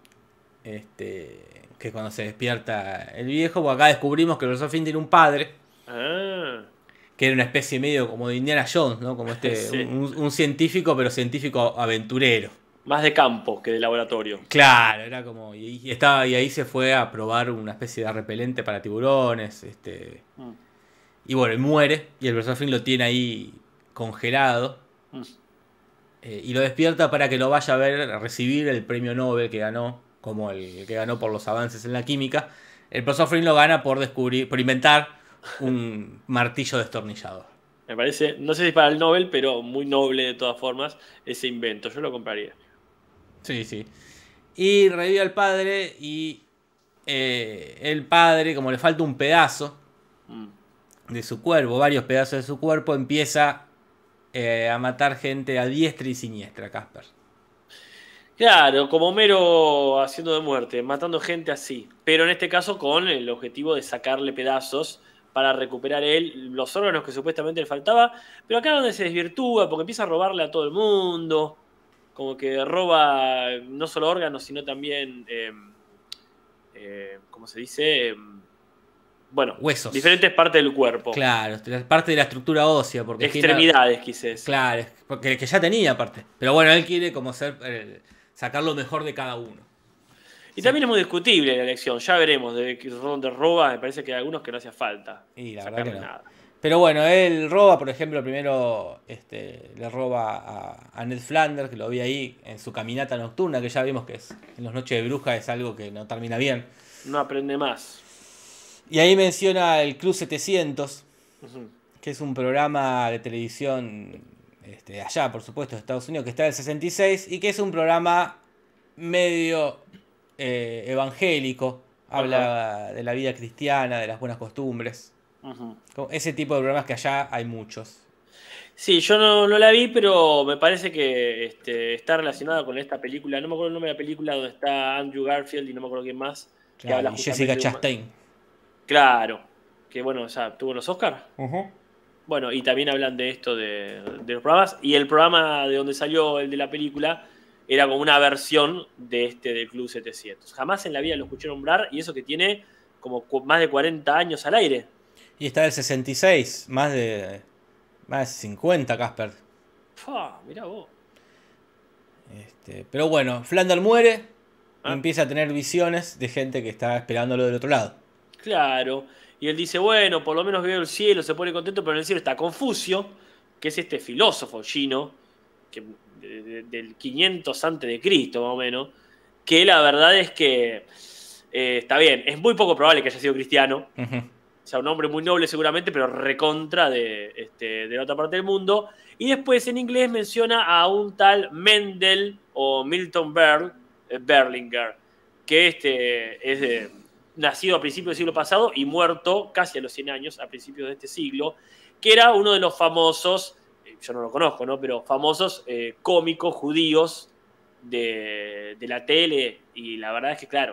Este, que es cuando se despierta el viejo. Porque acá descubrimos que el profesor Finn tiene un padre. Ah, Que era una especie medio como de Indiana Jones, ¿no? Como este, Sí. un, un científico, pero científico aventurero. más de campo que de laboratorio. Claro, era como. Y, y estaba, y ahí se fue a probar una especie de repelente para tiburones. Este. Mm. Y bueno, y muere. Y el profesor Flynn lo tiene ahí congelado. Mm. Eh, y lo despierta para que lo vaya a ver, a recibir el premio Nobel que ganó. Como el que ganó por los avances en la química. El profesor Flynn lo gana por descubrir, por inventar un martillo destornillador. Me parece, no sé si para el Nobel, pero muy noble de todas formas ese invento. Yo lo compraría. Sí, sí. Y revive al padre y eh, el padre, como le falta un pedazo Mm. de su cuerpo, varios pedazos de su cuerpo, empieza eh, a matar gente a diestra y siniestra, Casper. Claro, como Homero haciendo de muerte, matando gente así. Pero en este caso con el objetivo de sacarle pedazos para recuperar él los órganos que supuestamente le faltaba. Pero acá es donde se desvirtúa, porque empieza a robarle a todo el mundo. Como que roba no solo órganos, sino también, eh, eh, ¿cómo se dice? Eh, bueno, Huesos. diferentes partes del cuerpo. Claro, parte de la estructura ósea. Porque Extremidades, quise decir. Claro, porque que ya tenía aparte. Pero bueno, él quiere como ser, eh, sacar lo mejor de cada uno. Y sí. También es muy discutible la elección. Ya veremos de dónde roba. Me parece que hay algunos que no hacía falta. Y la verdad que no. Nada. Pero bueno, él roba, por ejemplo, primero este, le roba a, a Ned Flanders, que lo vi ahí en su caminata nocturna, que ya vimos que es, en los Noches de Bruja es algo que no termina bien. No aprende más. Y ahí menciona el Club setecientos, Uh-huh. que es un programa de televisión este, allá, por supuesto, de Estados Unidos, que está en el sesenta y seis, y que es un programa medio eh, evangélico. Habla uh-huh. de la vida cristiana, de las buenas costumbres. Uh-huh. Ese tipo de programas que allá hay muchos. Sí, yo no, no la vi, pero me parece que este, está relacionada con esta película. No me acuerdo el nombre de la película donde está Andrew Garfield y no me acuerdo quién más. Claro, que habla y Jessica Chastain. Un... Claro, que bueno, o sea, tuvo los Oscars. Uh-huh. Bueno, y también hablan de esto de, de los programas. Y el programa de donde salió el de la película era como una versión de este del Club setecientos. Jamás en la vida lo escuché nombrar, y eso que tiene como más de cuarenta años al aire. Y está del sesenta y seis, más de, más de cincuenta, Casper. Fua, mirá vos. Este, pero bueno, Flanders muere ¿Ah? y empieza a tener visiones de gente que está esperándolo del otro lado. Claro. Y él dice, bueno, por lo menos veo el cielo, se pone contento, pero en el cielo está Confucio, que es este filósofo chino, que, de, de, del quinientos antes de Cristo más o menos, que la verdad es que eh, está bien, es muy poco probable que haya sido cristiano. Uh-huh. O sea, un hombre muy noble seguramente, pero recontra de, este, de la otra parte del mundo. Y después en inglés menciona a un tal Mendel o Milton Berl, eh, Berlinger, que este, es de, nacido a principios del siglo pasado y muerto casi a los cien años, a principios de este siglo, que era uno de los famosos, yo no lo conozco, ¿no? Pero famosos eh, cómicos judíos de, de la tele. Y la verdad es que, claro,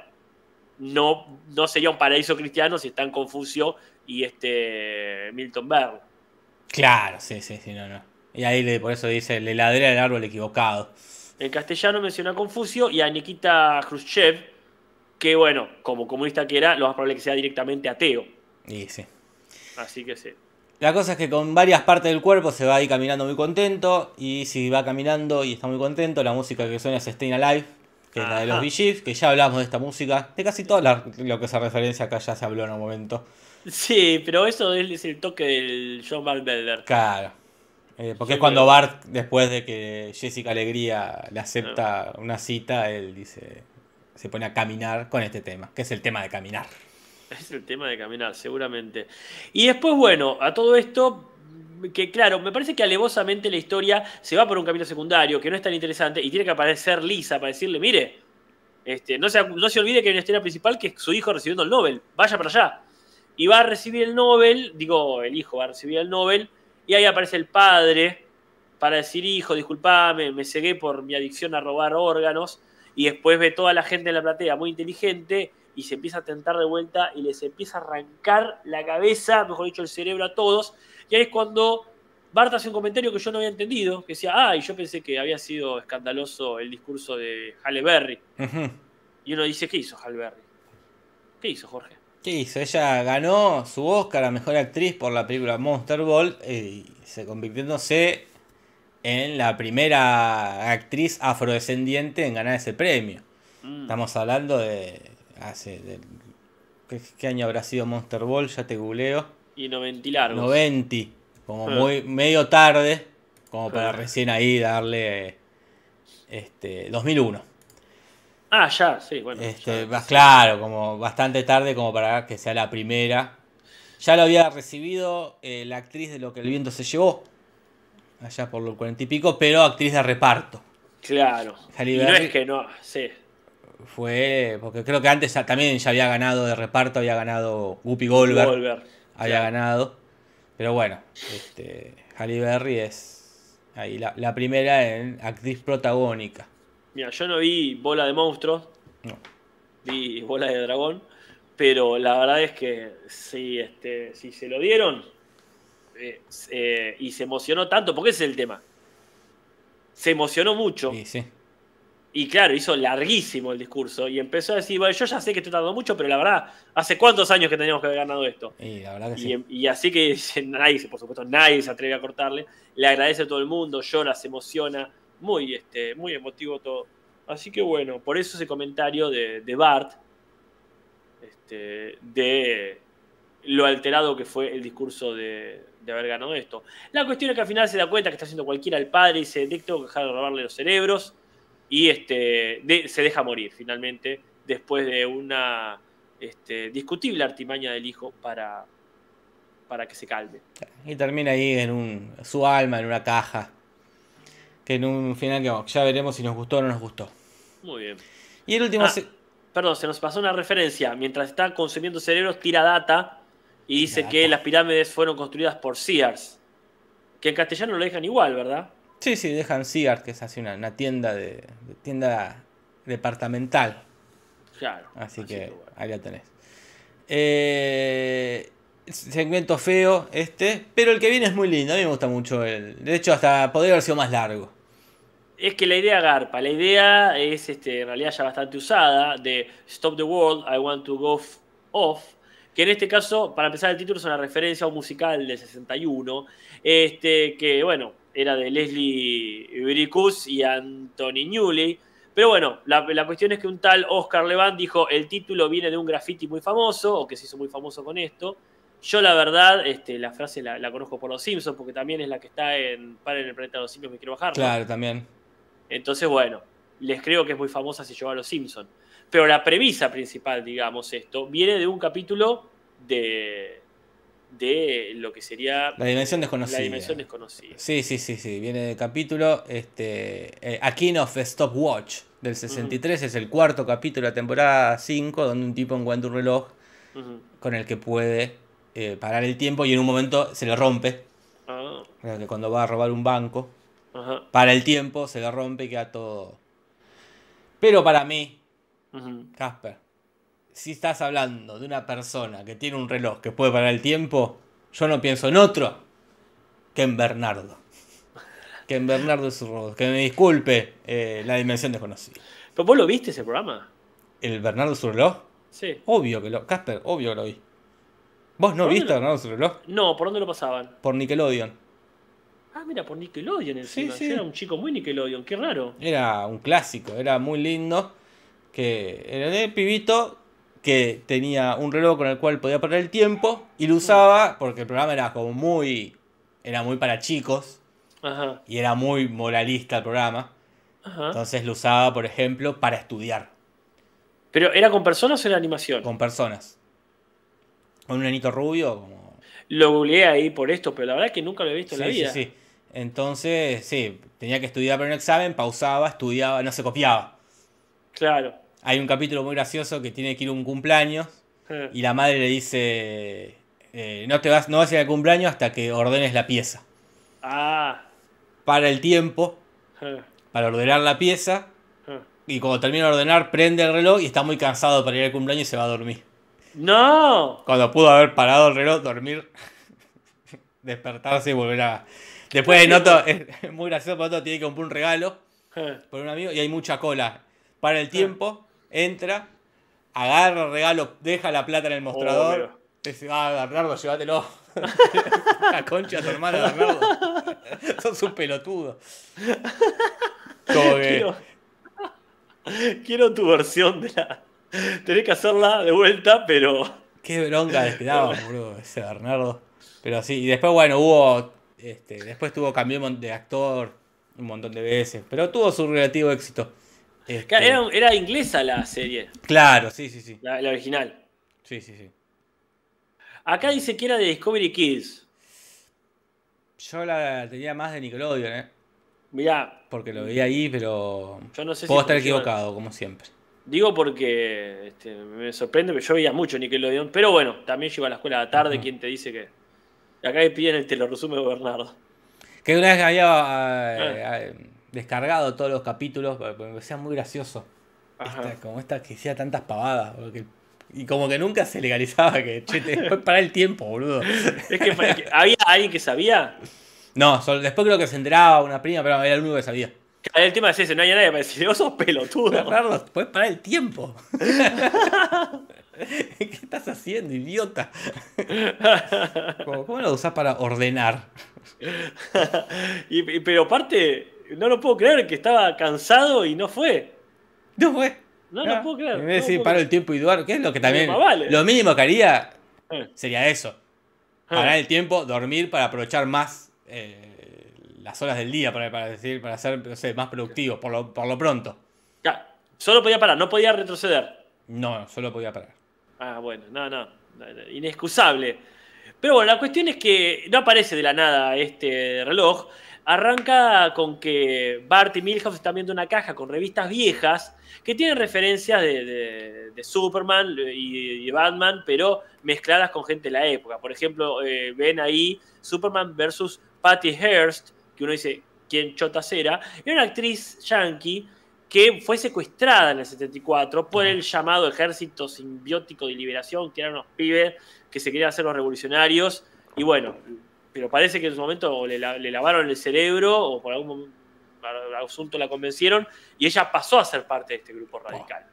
No, no sería un paraíso cristiano si están Confucio y este Milton Berle. Claro, sí, sí, sí, no, no. Y ahí le, por eso dice, le ladré al árbol equivocado. En castellano menciona a Confucio y a Nikita Khrushchev, que bueno, como comunista que era, lo más probable es que sea directamente ateo. Y sí. Así que sí. La cosa es que con varias partes del cuerpo se va ahí caminando muy contento, y si va caminando y está muy contento, la música que suena es Stayin' Alive, que es la de los Bee Gees, que ya hablamos de esta música. De casi todo la, lo que se referencia acá ya se habló en un momento. Sí, pero eso es el toque del John Baldwin. Claro. Eh, porque sí, es cuando pero... Bart, después de que Jessica Alegría le acepta no. una cita, él dice, se pone a caminar con este tema, que es el tema de caminar. Es el tema de caminar, seguramente. Y después, bueno, a todo esto... que claro, me parece que alevosamente la historia se va por un camino secundario que no es tan interesante y tiene que aparecer Lisa para decirle, mire, este, no, se, no se olvide que hay una historia principal que es su hijo recibiendo el Nobel, vaya para allá. Y va a recibir el Nobel, digo, el hijo va a recibir el Nobel, y ahí aparece el padre para decir, hijo, disculpame, me cegué por mi adicción a robar órganos, y después ve toda la gente en la platea muy inteligente y se empieza a tentar de vuelta y les empieza a arrancar la cabeza, mejor dicho, el cerebro a todos. Y ahí es cuando Bart hace un comentario que yo no había entendido, que decía, ah, y yo pensé que había sido escandaloso el discurso de Halle Berry. Uh-huh. Y uno dice, ¿qué hizo Halle Berry? ¿Qué hizo, Jorge? ¿Qué hizo? Ella ganó su Oscar a Mejor Actriz por la película Monster Ball, y se convirtiéndose en la primera actriz afrodescendiente en ganar ese premio. Mm. Estamos hablando de... hace de, ¿qué, ¿Qué año habrá sido Monster Ball? Ya te googleo. Y noventa largos. noventa, como Ah. muy medio tarde, como para Ah. recién ahí darle este dos mil uno. Ah, ya, sí, bueno. Este, ya, más sí. claro, como bastante tarde como para que sea la primera. Ya lo había recibido eh, la actriz de Lo que el viento se llevó, allá por los cuarenta y pico, pero actriz de reparto. Claro. Halle Y no es Berry que no, sí. fue, porque creo que antes ya- también ya había ganado de reparto, había ganado Whoopi Whoopi Goldberg, Goldberg, había claro. ganado. Pero bueno, este, Halle Berry es ahí la, la primera en actriz protagónica. Mira, yo no vi Bola de Monstruos, No. vi Bola de Dragón, pero la verdad es que si, este, si se lo dieron eh, eh, y se emocionó tanto, porque ese es el tema. Se emocionó mucho Sí, sí. y claro, hizo larguísimo el discurso y empezó a decir, bueno, yo ya sé que estoy tardando mucho, pero la verdad, ¿hace cuántos años que teníamos que haber ganado esto? Y la verdad que Y, sí. y así que nadie, por supuesto, nadie se atreve a cortarle. Le agradece a todo el mundo, llora, se emociona. Muy, este, muy emotivo todo. Así que bueno, por eso ese comentario de, de Bart, este, de lo alterado que fue el discurso de, de haber ganado esto. La cuestión es que al final se da cuenta que está haciendo cualquiera el padre y dice, tengo que dejar de robarle los cerebros. Y este, de, se deja morir finalmente después de una este, discutible artimaña del hijo para, para que se calme. Y termina ahí en un su alma, en una caja. Que en un final que ya veremos si nos gustó o no nos gustó. Muy bien. Y el último... Ah, se- perdón, se nos pasó una referencia. Mientras está consumiendo cerebros, tira data y dice Tira que data. las pirámides fueron construidas por Sears. Que en castellano lo dejan igual, ¿verdad? Sí, sí, dejan Sears, que es así una, una tienda de, de tienda departamental. Claro. Así, que, bueno. ahí la tenés. Eh, segmento feo este, pero el que viene es muy lindo. A mí me gusta mucho el. De hecho, hasta podría haber sido más largo. Es que la idea garpa, la idea es este, en realidad ya bastante usada, de Stop the World, I Want to Go F- Off, que en este caso, para empezar el título, es una referencia a un musical del sesenta y uno, este, que bueno, era de Leslie Bricusse y Anthony Newley, pero bueno, la, la cuestión es que un tal Oscar Levant dijo, el título viene de un graffiti muy famoso, o que se hizo muy famoso con esto. Yo la verdad, este, la frase la, la conozco por Los Simpsons, porque también es la que está en Para en el planeta de los simios, me quiero bajar, ¿no? Claro, también. Entonces, bueno, les creo que es muy famosa si lleva a Los Simpsons. Pero la premisa principal, digamos, esto, viene de un capítulo de, de lo que sería... La dimensión desconocida. La dimensión desconocida. Sí, sí, sí, sí. Viene de capítulo. Este, eh, A King of Stopwatch del sesenta y tres. Uh-huh. Es el cuarto capítulo de la temporada cinco, donde un tipo encuentra un reloj uh-huh. con el que puede eh, parar el tiempo y en un momento se le rompe. Uh-huh. Que cuando va a robar un banco. Uh-huh. Para el tiempo, se le rompe y queda todo. Pero para mí, uh-huh. Casper, si estás hablando de una persona que tiene un reloj que puede parar el tiempo, yo no pienso en otro que en Bernardo. Que en Bernardo es su robot. Que me disculpe eh, la dimensión desconocida. ¿Pero vos lo viste ese programa? ¿El Bernardo su reloj? Sí. Obvio que lo... Casper, obvio que lo vi. ¿Vos no viste lo... Bernardo su reloj? No, ¿por dónde lo pasaban? Por Nickelodeon. Ah, mira, por Nickelodeon encima. Sí, sí. Yo era un chico muy Nickelodeon, qué raro. Era un clásico, era muy lindo. Que era de pibito que tenía un reloj con el cual podía parar el tiempo y lo usaba porque el programa era como muy... Era muy para chicos. Ajá. Y era muy moralista el programa. Ajá. Entonces lo usaba, por ejemplo, para estudiar. ¿Pero era con personas o era animación? Con personas. Con un nenito rubio, como... Lo googleé ahí por esto, pero la verdad es que nunca lo he visto sí, en la vida. Sí, sí. Entonces, sí, tenía que estudiar para un examen, pausaba, estudiaba, no se copiaba. Claro. Hay un capítulo muy gracioso que tiene que ir a un cumpleaños eh. y la madre le dice, eh, no te vas, no vas a ir al cumpleaños hasta que ordenes la pieza. Ah. Para el tiempo, eh. para ordenar la pieza, eh. y cuando termina de ordenar, prende el reloj y está muy cansado para ir al cumpleaños y se va a dormir. ¡No! Cuando pudo haber parado el reloj, dormir, despertarse y volver a... Después de Noto, es muy gracioso, porque Noto tiene que comprar un regalo eh. por un amigo y hay mucha cola. Para el tiempo, eh. entra, agarra el regalo, deja la plata en el mostrador, oh, dice, ah, Bernardo, llévatelo. La concha de tu hermano, Bernardo. Sos un pelotudo. Como que... Quiero... Quiero tu versión de la... Tenés que hacerla de vuelta, pero... Qué bronca les quedaba, boludo, ese Bernardo. Pero sí, y después, bueno, hubo. Este, después tuvo cambio de actor un montón de veces. Pero tuvo su relativo éxito. Este, Era, era inglesa la serie, claro, sí, sí, sí. la, la original. Sí, sí, sí. Acá dice que era de Discovery Kids. Yo la tenía más de Nickelodeon, ¿eh? Mirá, Porque lo veía ahí, pero. yo no sé si Puedo estar funciona. equivocado, como siempre. Digo porque este, me sorprende, pero yo veía mucho Nickelodeon. Pero bueno, también yo iba a la escuela a la tarde. Ujú. ¿Quién te dice que? Acá me piden el te lo resume Bernardo. Que una vez había eh, Ah, eh, descargado todos los capítulos, porque me parecía muy gracioso. ajá. Esta, como esta que hacía tantas pavadas. Porque- y como que nunca se legalizaba que, che, te después para el tiempo, boludo. Es que, que había alguien que sabía. No, solo- después creo que se enteraba una prima, pero era el único que sabía. El tema es ese, no hay nadie para decir, vos sos pelotudo. Bernardo, puedes parar el tiempo. ¿Qué estás haciendo, idiota? ¿Cómo, cómo lo usás para ordenar? y, y- pero aparte, no lo puedo creer que estaba cansado y no fue. No fue. No lo puedo creer, En no vez de lo decir puedo paro creer. el tiempo y duermo, ¿qué es lo que también? Más vale. Lo mínimo que haría Eh, sería eso. Parar el tiempo, dormir para aprovechar más eh, las horas del día, para, para decir, para ser, no sé, más productivo, por lo, por lo pronto. ya, solo podía parar, no podía retroceder. No, solo podía parar. Ah, bueno, no, no, no, no, inexcusable. Pero bueno, la cuestión es que no aparece de la nada este reloj. Arranca con que Bart y Milhouse están viendo una caja con revistas viejas que tienen referencias de, de- de Superman y, y Batman, pero mezcladas con gente de la época. Por ejemplo, eh, ven ahí Superman versus Patty Hearst, que uno dice, ¿quién chotas era? Era una actriz yankee que fue secuestrada en el setenta y cuatro por el llamado Ejército Simbiótico de Liberación, que eran unos pibes que se querían hacer los revolucionarios. Y bueno, pero parece que en su momento o le, la- le lavaron el cerebro o por algún asunto la convencieron y ella pasó a ser parte de este grupo radical.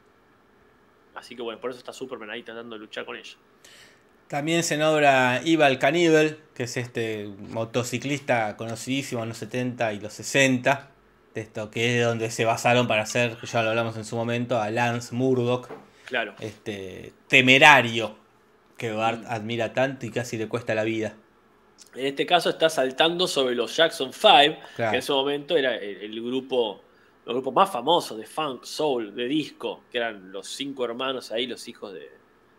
Así que bueno, por eso está Superman ahí tratando de luchar con ella. También se nombra Ival Caníbal, que es este motociclista conocidísimo en los setenta y los sesenta. De esto que es donde se basaron para hacer, ya lo hablamos en su momento, a Lance Murdoch, Claro. este temerario que Bart Mm. admira tanto y casi le cuesta la vida. En este caso está saltando sobre los Jackson Five, Claro. que en ese momento era el, el grupo, los grupos más famosos de funk, soul, de disco, que eran los cinco hermanos ahí, los hijos de,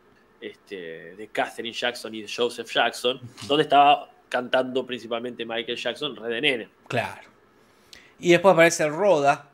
este, de Catherine Jackson y de Joseph Jackson, donde estaba cantando principalmente Michael Jackson, Red de Nene. Claro. Y después aparece Rhoda,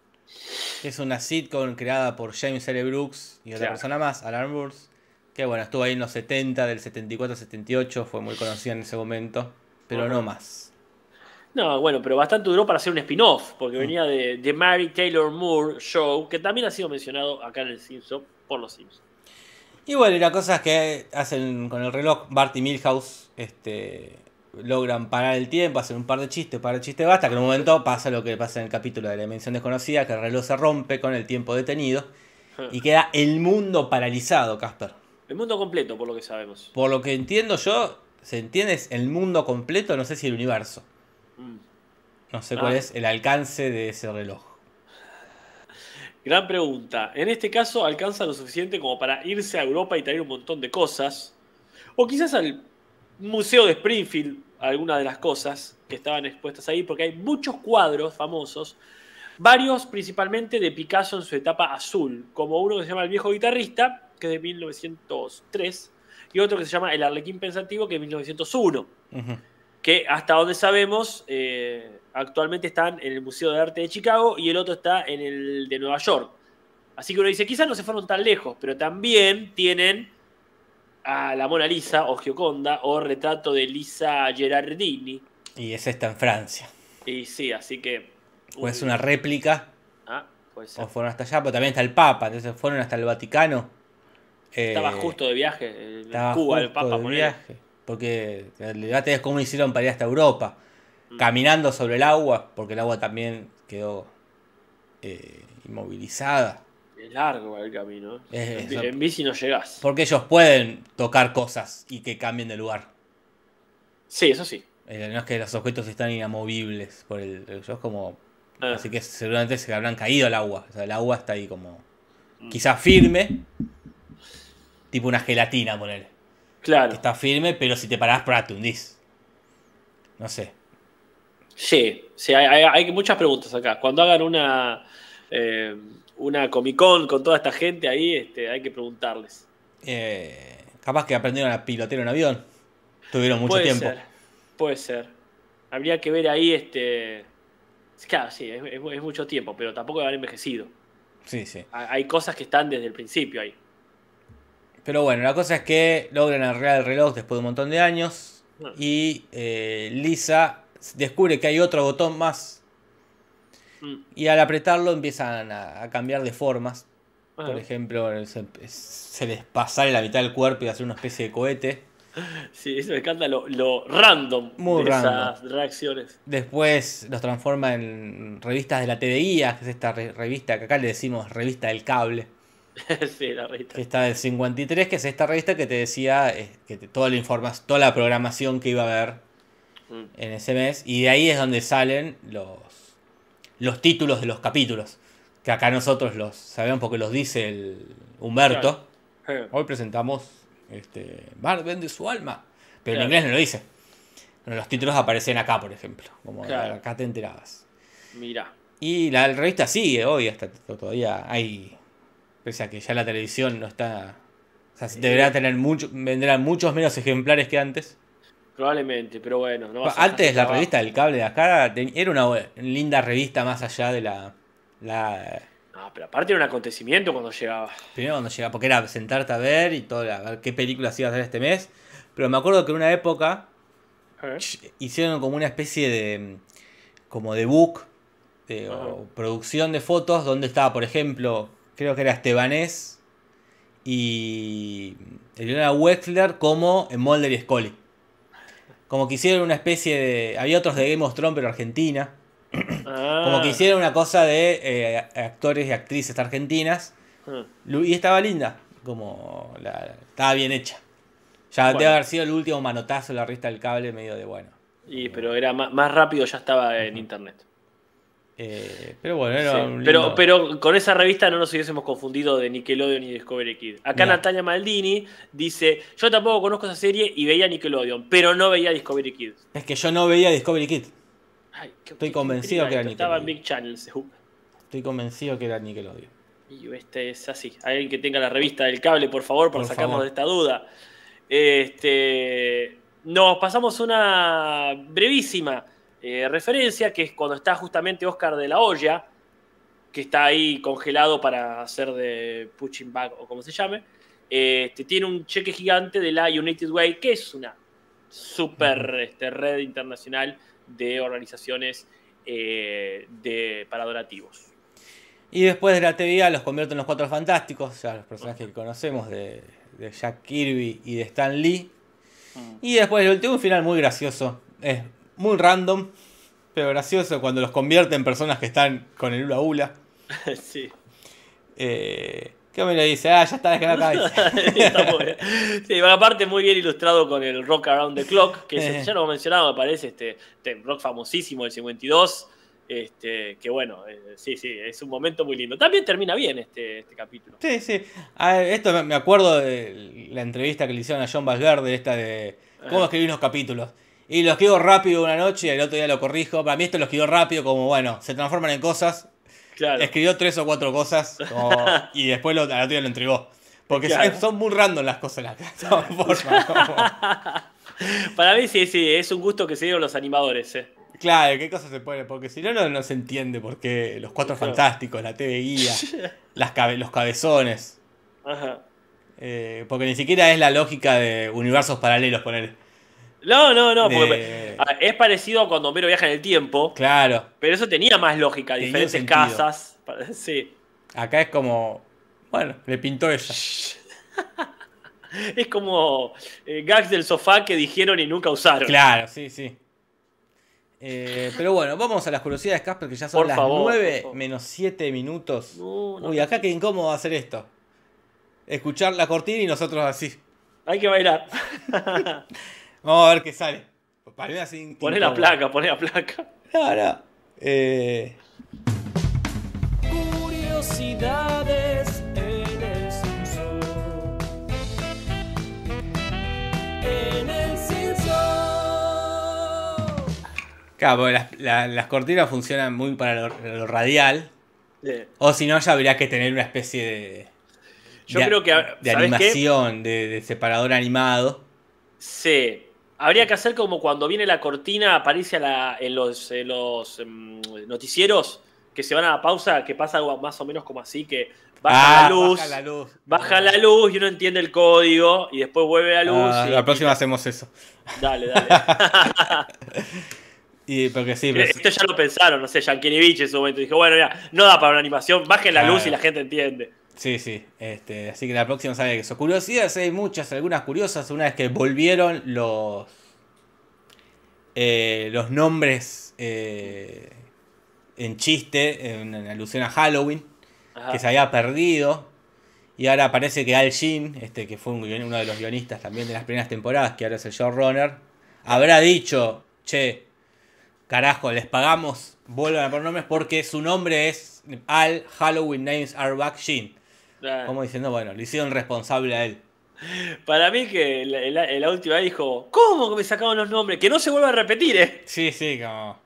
que es una sitcom creada por James L. Brooks y otra Claro. persona más, Alan Burns, que bueno, estuvo ahí en los setenta, del setenta y cuatro al setenta y ocho, fue muy conocida en ese momento, pero Ajá. no más. No, bueno, pero bastante duró para hacer un spin-off, porque venía de, de Mary Taylor Moore Show, que también ha sido mencionado acá en el Simpson por los Simpsons. Y bueno, y la cosa es que hacen con el reloj, Bart y Milhouse este, logran parar el tiempo, hacen un par de chistes, un par de chistes basta, que en un momento pasa lo que pasa en el capítulo de la dimensión desconocida, que el reloj se rompe con el tiempo detenido y queda el mundo paralizado, Casper. El mundo completo, por lo que sabemos. Por lo que entiendo yo, ¿se entiende? Es el mundo completo, no sé si el universo. Mm. No sé Ah. cuál es el alcance de ese reloj. Gran pregunta. En este caso alcanza lo suficiente como para irse a Europa y traer un montón de cosas. O quizás al Museo de Springfield, algunas de las cosas que estaban expuestas ahí, porque hay muchos cuadros famosos, varios principalmente de Picasso en su etapa azul, como uno que se llama El viejo guitarrista, que es de mil novecientos tres, y otro que se llama El arlequín pensativo, que es de mil novecientos uno. Ujú. Que hasta donde sabemos, eh, actualmente están en el Museo de Arte de Chicago y el otro está en el de Nueva York. Así que uno dice, quizás no se fueron tan lejos, pero también tienen a la Mona Lisa o Gioconda o retrato de Lisa Gerardini. Y ese está en Francia. Y sí, así que... O es una réplica, Ah, puede ser. o fueron hasta allá, pero también está el Papa, entonces fueron hasta el Vaticano. Estaba Eh, justo de viaje en Estaba Cuba, el justo Papa, de ponele. viaje. Porque el debate es cómo hicieron para ir hasta Europa. Mm. Caminando sobre el agua, porque el agua también quedó eh, inmovilizada. Es largo el camino. Es- En, eso- en bici no llegás. Porque ellos pueden tocar cosas y que cambien de lugar. Sí, eso sí. Eh, no es que los objetos están inamovibles por el. Ellos es como. Ah. Así que seguramente se habrán caído al agua. O sea, el agua está ahí como. Mm. Quizás firme. tipo una gelatina, ponele. Claro. Que está firme, pero si te parás, para te hundís. No sé. Sí, sí hay, hay, hay muchas preguntas acá. Cuando hagan una, eh, una Comic Con con toda esta gente ahí, este, hay que preguntarles. Eh, capaz que aprendieron a pilotear un avión. Tuvieron mucho puede tiempo. Ser, puede ser. Habría que ver ahí, este... Claro, sí, es, es, es mucho tiempo, pero tampoco haber envejecido. Sí, sí. Hay cosas que están desde el principio ahí. Pero bueno, la cosa es que logran arreglar el reloj después de un montón de años. Ah. Y eh, Lisa descubre que hay otro botón más. Mm. Y al apretarlo empiezan a, a cambiar de formas. Ajá. Por ejemplo, se, se les pasa la mitad del cuerpo y hacer una especie de cohete. Sí, eso me encanta lo, lo random Muy de random. esas reacciones. Después los transforma en revistas de la T V Guía, que es esta re revista que acá le decimos revista del cable. Sí, la revista. Que está del cincuenta y tres, que es esta revista que te decía eh, que te, toda la información, toda la programación que iba a haber Mm. en ese mes. Y de ahí es donde salen los, los títulos de los capítulos. Que acá nosotros los sabemos porque los dice el Humberto. Claro. Hoy presentamos este, Mar vende su alma. Pero Claro. en inglés no lo dice. Pero los títulos aparecen acá, por ejemplo. Como Claro. acá te enterabas. Mirá. Y la revista sigue hoy, hasta todavía hay. Pese a que ya la televisión no está. O sea, deberá tener mucho. Vendrán muchos menos ejemplares que antes. Probablemente, pero bueno. No vas a Antes hacer la trabajo. revista del cable de acá era una linda revista más allá de la. la No, pero aparte era un acontecimiento cuando llegaba. primero cuando llegaba, porque era sentarte a ver y todo, a ver qué películas iba a hacer este mes. Pero me acuerdo que en una época ¿Eh? hicieron como una especie de. Como de book. De, o producción de fotos donde estaba, por ejemplo, creo que era Estebanés y Eleonora Wexler como en Mulder y Scully. Como que hicieron una especie de. Había otros de Game of Thrones, pero Argentina. Ah. Como que hicieron una cosa de eh, actores y actrices argentinas. Ah. Y estaba linda. Como. La, estaba bien hecha. Ya Bueno. debe haber sido el último manotazo de la revista del cable, medio de bueno. Y, pero era más, más rápido, ya estaba en internet. Eh, pero bueno, era Sí, un lindo... pero, pero con esa revista no nos hubiésemos confundido de Nickelodeon y Discovery Kid. Acá No. Natalia Maldini dice: yo tampoco conozco esa serie y veía Nickelodeon, pero no veía Discovery Kid. Es que yo no veía Discovery Kid. Ay, qué- Estoy qué convencido intriga que era esto. Estaba en Nickelodeon. Big Channel, seguro. Estoy convencido que era Nickelodeon. Y este es así. Alguien que tenga la revista del cable, por favor, para Por sacarnos favor. de esta duda. Este, nos pasamos una brevísima eh, referencia, que es cuando está justamente Oscar de la Hoya, que está ahí congelado para hacer de punching bag o como se llame. Este, tiene un cheque gigante de la United Way, que es una super este, red internacional de organizaciones eh, de, para donativos. Y después de la T V A los convierte en los Cuatro Fantásticos, ya los personajes que conocemos de, de Jack Kirby y de Stan Lee. Mm. Y después el último, un final muy gracioso. Es muy random, pero gracioso cuando los convierte en personas que están con el hula hula. Sí. Eh, ¿Qué me le dice? Ah, ya está, déjala acá. Está muy bien. Sí, aparte muy bien ilustrado con el Rock Around the Clock, que Eh. es, ya lo mencionaba, me parece, este, este rock famosísimo del cincuenta y dos. Este, que bueno, eh, sí, sí, es un momento muy lindo. También termina bien este, este capítulo. Sí, sí. Ah, esto me- me acuerdo de la entrevista que le hicieron a John Valverde, esta de cómo Ajá. escribir unos capítulos. Y lo escribo rápido una noche y el otro día lo corrijo. Para mí esto lo escribió rápido, como bueno, se transforman en cosas. Claro. Escribió tres o cuatro cosas como- y después lo, al otro día lo entregó. Porque Claro. son, son muy random las cosas las que se transforman. como- Para mí sí, sí, es un gusto que se dieron los animadores. Eh. Claro, ¿qué cosas se pone? Porque si no, no, no se entiende por qué los Cuatro Claro. Fantásticos, la T V Guía, las cabe- los cabezones. Ajá. Eh, porque ni siquiera es la lógica de universos paralelos, poner. No, no, no, De- porque a ver, es parecido a cuando Homero viaja en el tiempo, Claro, pero eso tenía más lógica, Tenía diferentes sentido. casas. para- Sí. acá es como. Bueno, le pintó ella. Es como eh, gags del sofá que dijeron y nunca usaron. Claro, sí, sí. Eh, pero bueno, vamos a las curiosidades, Casper, que ya son Por las favor, nueve por favor. menos siete minutos. No, no, Uy, acá qué incómodo hacer esto. Escuchar la cortina y nosotros así. Hay que bailar. Vamos a ver qué sale. Para mí así Poné la incómodo. placa, poné la placa. No, no. Eh, Curiosidades en el Simpson. Claro, porque las, la- las cortinas funcionan muy para lo, lo radial. Sí. O si no, ya habría que tener una especie de, Yo de, creo que, de ¿sabes qué? animación, de, de separador animado. Sí. Habría que hacer como cuando viene la cortina, aparece a la- en los, en los em, noticieros que se van a la pausa, que pasa algo más o menos como así, que baja Ah, la luz, baja la luz. baja la luz y uno entiende el código y después vuelve la luz Ah, y, la próxima y- hacemos eso. dale, dale. Y porque sí, pero Esto ya lo pensaron, no sé, Yankelevich en su momento dijo, bueno, mira, no da para una animación, bajen la luz y Claro. la gente entiende. sí, sí. Este, así que la próxima sabe eso. Curiosidades hay muchas, algunas curiosas. Una es que volvieron los eh, los nombres eh, en chiste, en, en alusión a Halloween, Ajá. que se había perdido. Y ahora parece que Al Jean, este, que fue un guion- uno de los guionistas también de las primeras temporadas, que ahora es el showrunner, habrá dicho, che, carajo, les pagamos, vuelvan a poner nombres porque su nombre es Al Halloween Names Are Back Jean. Ah. Como diciendo, bueno, le hicieron responsable a él. Para mí que la, la- la última vez dijo, ¿cómo que me sacaban los nombres? Que no se vuelva a repetir, ¿eh? Sí, sí, como...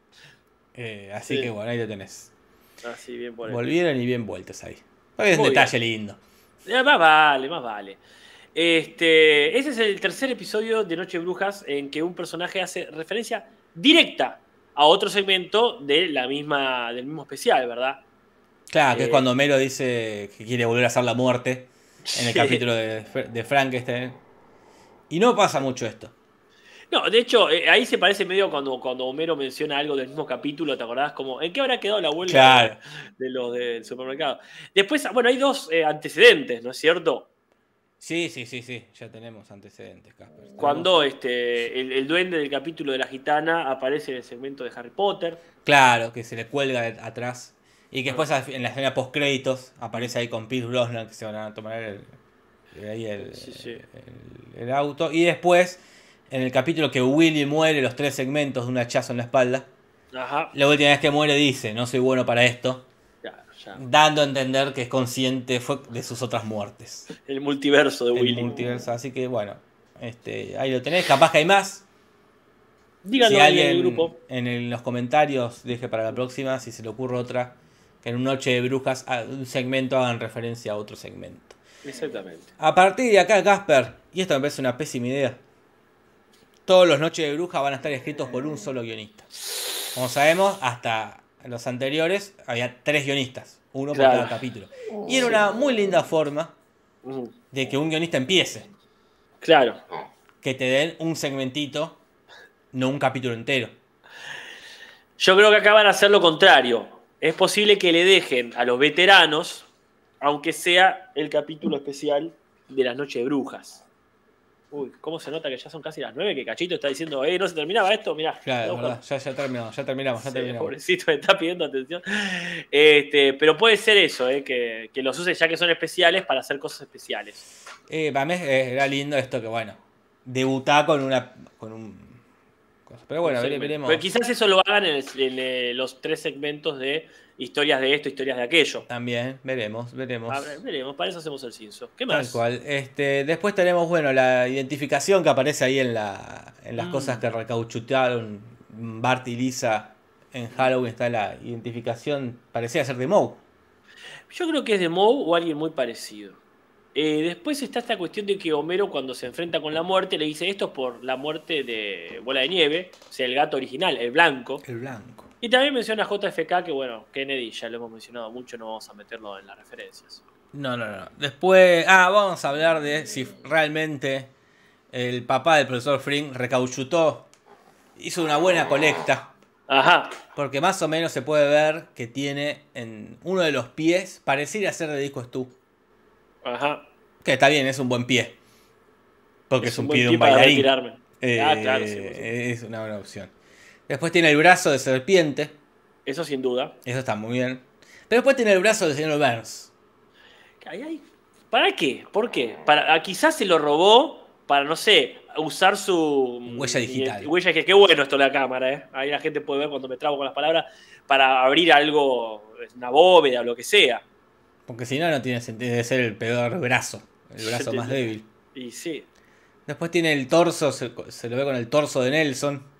eh, así Sí. que bueno, ahí lo tenés. Así bien por él. Volvieron y bien vueltos ahí. Porque es un Muy detalle lindo. Ya, más vale, más vale. Este, ese es el tercer episodio de Noche de Brujas en que un personaje hace referencia directa a otro segmento de la misma, del mismo especial, ¿verdad? Claro, que Eh, es cuando Homero dice que quiere volver a hacer la muerte en el Sí. capítulo de, de Frankenstein. Y no pasa mucho esto. No, de hecho, eh, ahí se parece medio cuando, cuando Homero menciona algo del mismo capítulo, ¿te acordás? Como, ¿en qué habrá quedado la huelga Claro. de, de los del supermercado? Después, bueno, hay dos eh, antecedentes, ¿no es cierto? Sí, sí, sí, sí. Ya tenemos antecedentes, Casper. Cuando este, el, el duende del capítulo de la gitana aparece en el segmento de Harry Potter. Claro, que se le cuelga de atrás. Y que después en la escena post créditos aparece ahí con Pierce Brosnan que se van a tomar el, ahí el, Sí, sí. el- el auto. Y después, en el capítulo que Willy muere, los tres segmentos de un hachazo en la espalda. Ajá. La última vez que muere dice, no soy bueno para esto. Ya, ya. Dando a entender que es consciente fue de sus otras muertes. El multiverso de El Willy. multiverso. Así que bueno, este, ahí lo tenés. Capaz que hay más. Díganlo Si ahí en alguien el grupo. en el- los comentarios deje para la próxima, si se le ocurre otra, que en una noche de brujas, a un segmento hagan referencia a otro segmento. Exactamente. A partir de acá, Casper, y esto me parece una pésima idea, todos los noches de brujas van a estar escritos por un solo guionista. Como sabemos, hasta los anteriores había tres guionistas, uno Claro. por cada capítulo. Y era una muy linda forma Ujú. de que un guionista empiece, Claro. que te den un segmentito, no un capítulo entero. Yo creo que acá van a hacer lo contrario. Es posible que le dejen a los veteranos, aunque sea el capítulo especial de las noches de brujas. Uy, ¿cómo se nota que ya son casi las nueve? Que Cachito está diciendo, eh, no se terminaba esto, mirá. Claro, Ojo. verdad, ya, ya terminamos, ya terminamos, ya Sí, terminamos. pobrecito, me está pidiendo atención. Este, pero puede ser eso, eh, que, que los use ya que son especiales para hacer cosas especiales. Eh, para mí eh, era lindo esto que, bueno, debutar con una. con un. cosa. Pero bueno, Un vere- segmento. veremos. Pero quizás eso lo hagan en, el- en, eh, los tres segmentos de historias de esto, historias de aquello. También, veremos, veremos. A ver, veremos, para eso hacemos el cinzo. ¿Qué Tal más? cual. Este, después tenemos, bueno, la identificación que aparece ahí en, la, en las Mm. cosas que recauchutaron Bart y Lisa en Halloween. Está la identificación, parecía ser de Moe. Yo creo que es de Moe o alguien muy parecido. Eh, después está esta cuestión de que Homero, cuando se enfrenta con la muerte, le dice esto es por la muerte de Bola de Nieve, o sea, el gato original, el blanco. El blanco. Y también menciona J F K, que bueno, Kennedy ya lo hemos mencionado mucho, no vamos a meterlo en las referencias. No, no, no. Después, ah, vamos a hablar de si realmente el papá del profesor Frink recauchutó, hizo una buena colecta. Ajá, Porque más o menos se puede ver que tiene en uno de los pies, pareciera ser de Disco Stu. ajá. Que está bien, es un buen pie. Porque es, un, buen pie de un para bailarín. retirarme. Eh, Ah, claro, sí, por supuesto. es una buena opción. Después tiene el brazo de serpiente. Eso sin duda. Eso está muy bien. Pero después tiene el brazo del señor Burns. Ay, ay, ¿para qué? ¿Por qué? Para, ah, quizás se lo robó para, no sé, usar su... Huella digital. y- Huella que qué bueno esto de la cámara, ¿eh? Ahí la gente puede ver cuando me trabo con las palabras, para abrir algo, una bóveda o lo que sea. Porque si no, no tiene sentido. Debe ser el peor brazo. El brazo Se te- más débil. Y sí. Después tiene el torso. Se, se lo ve con el torso de Nelson.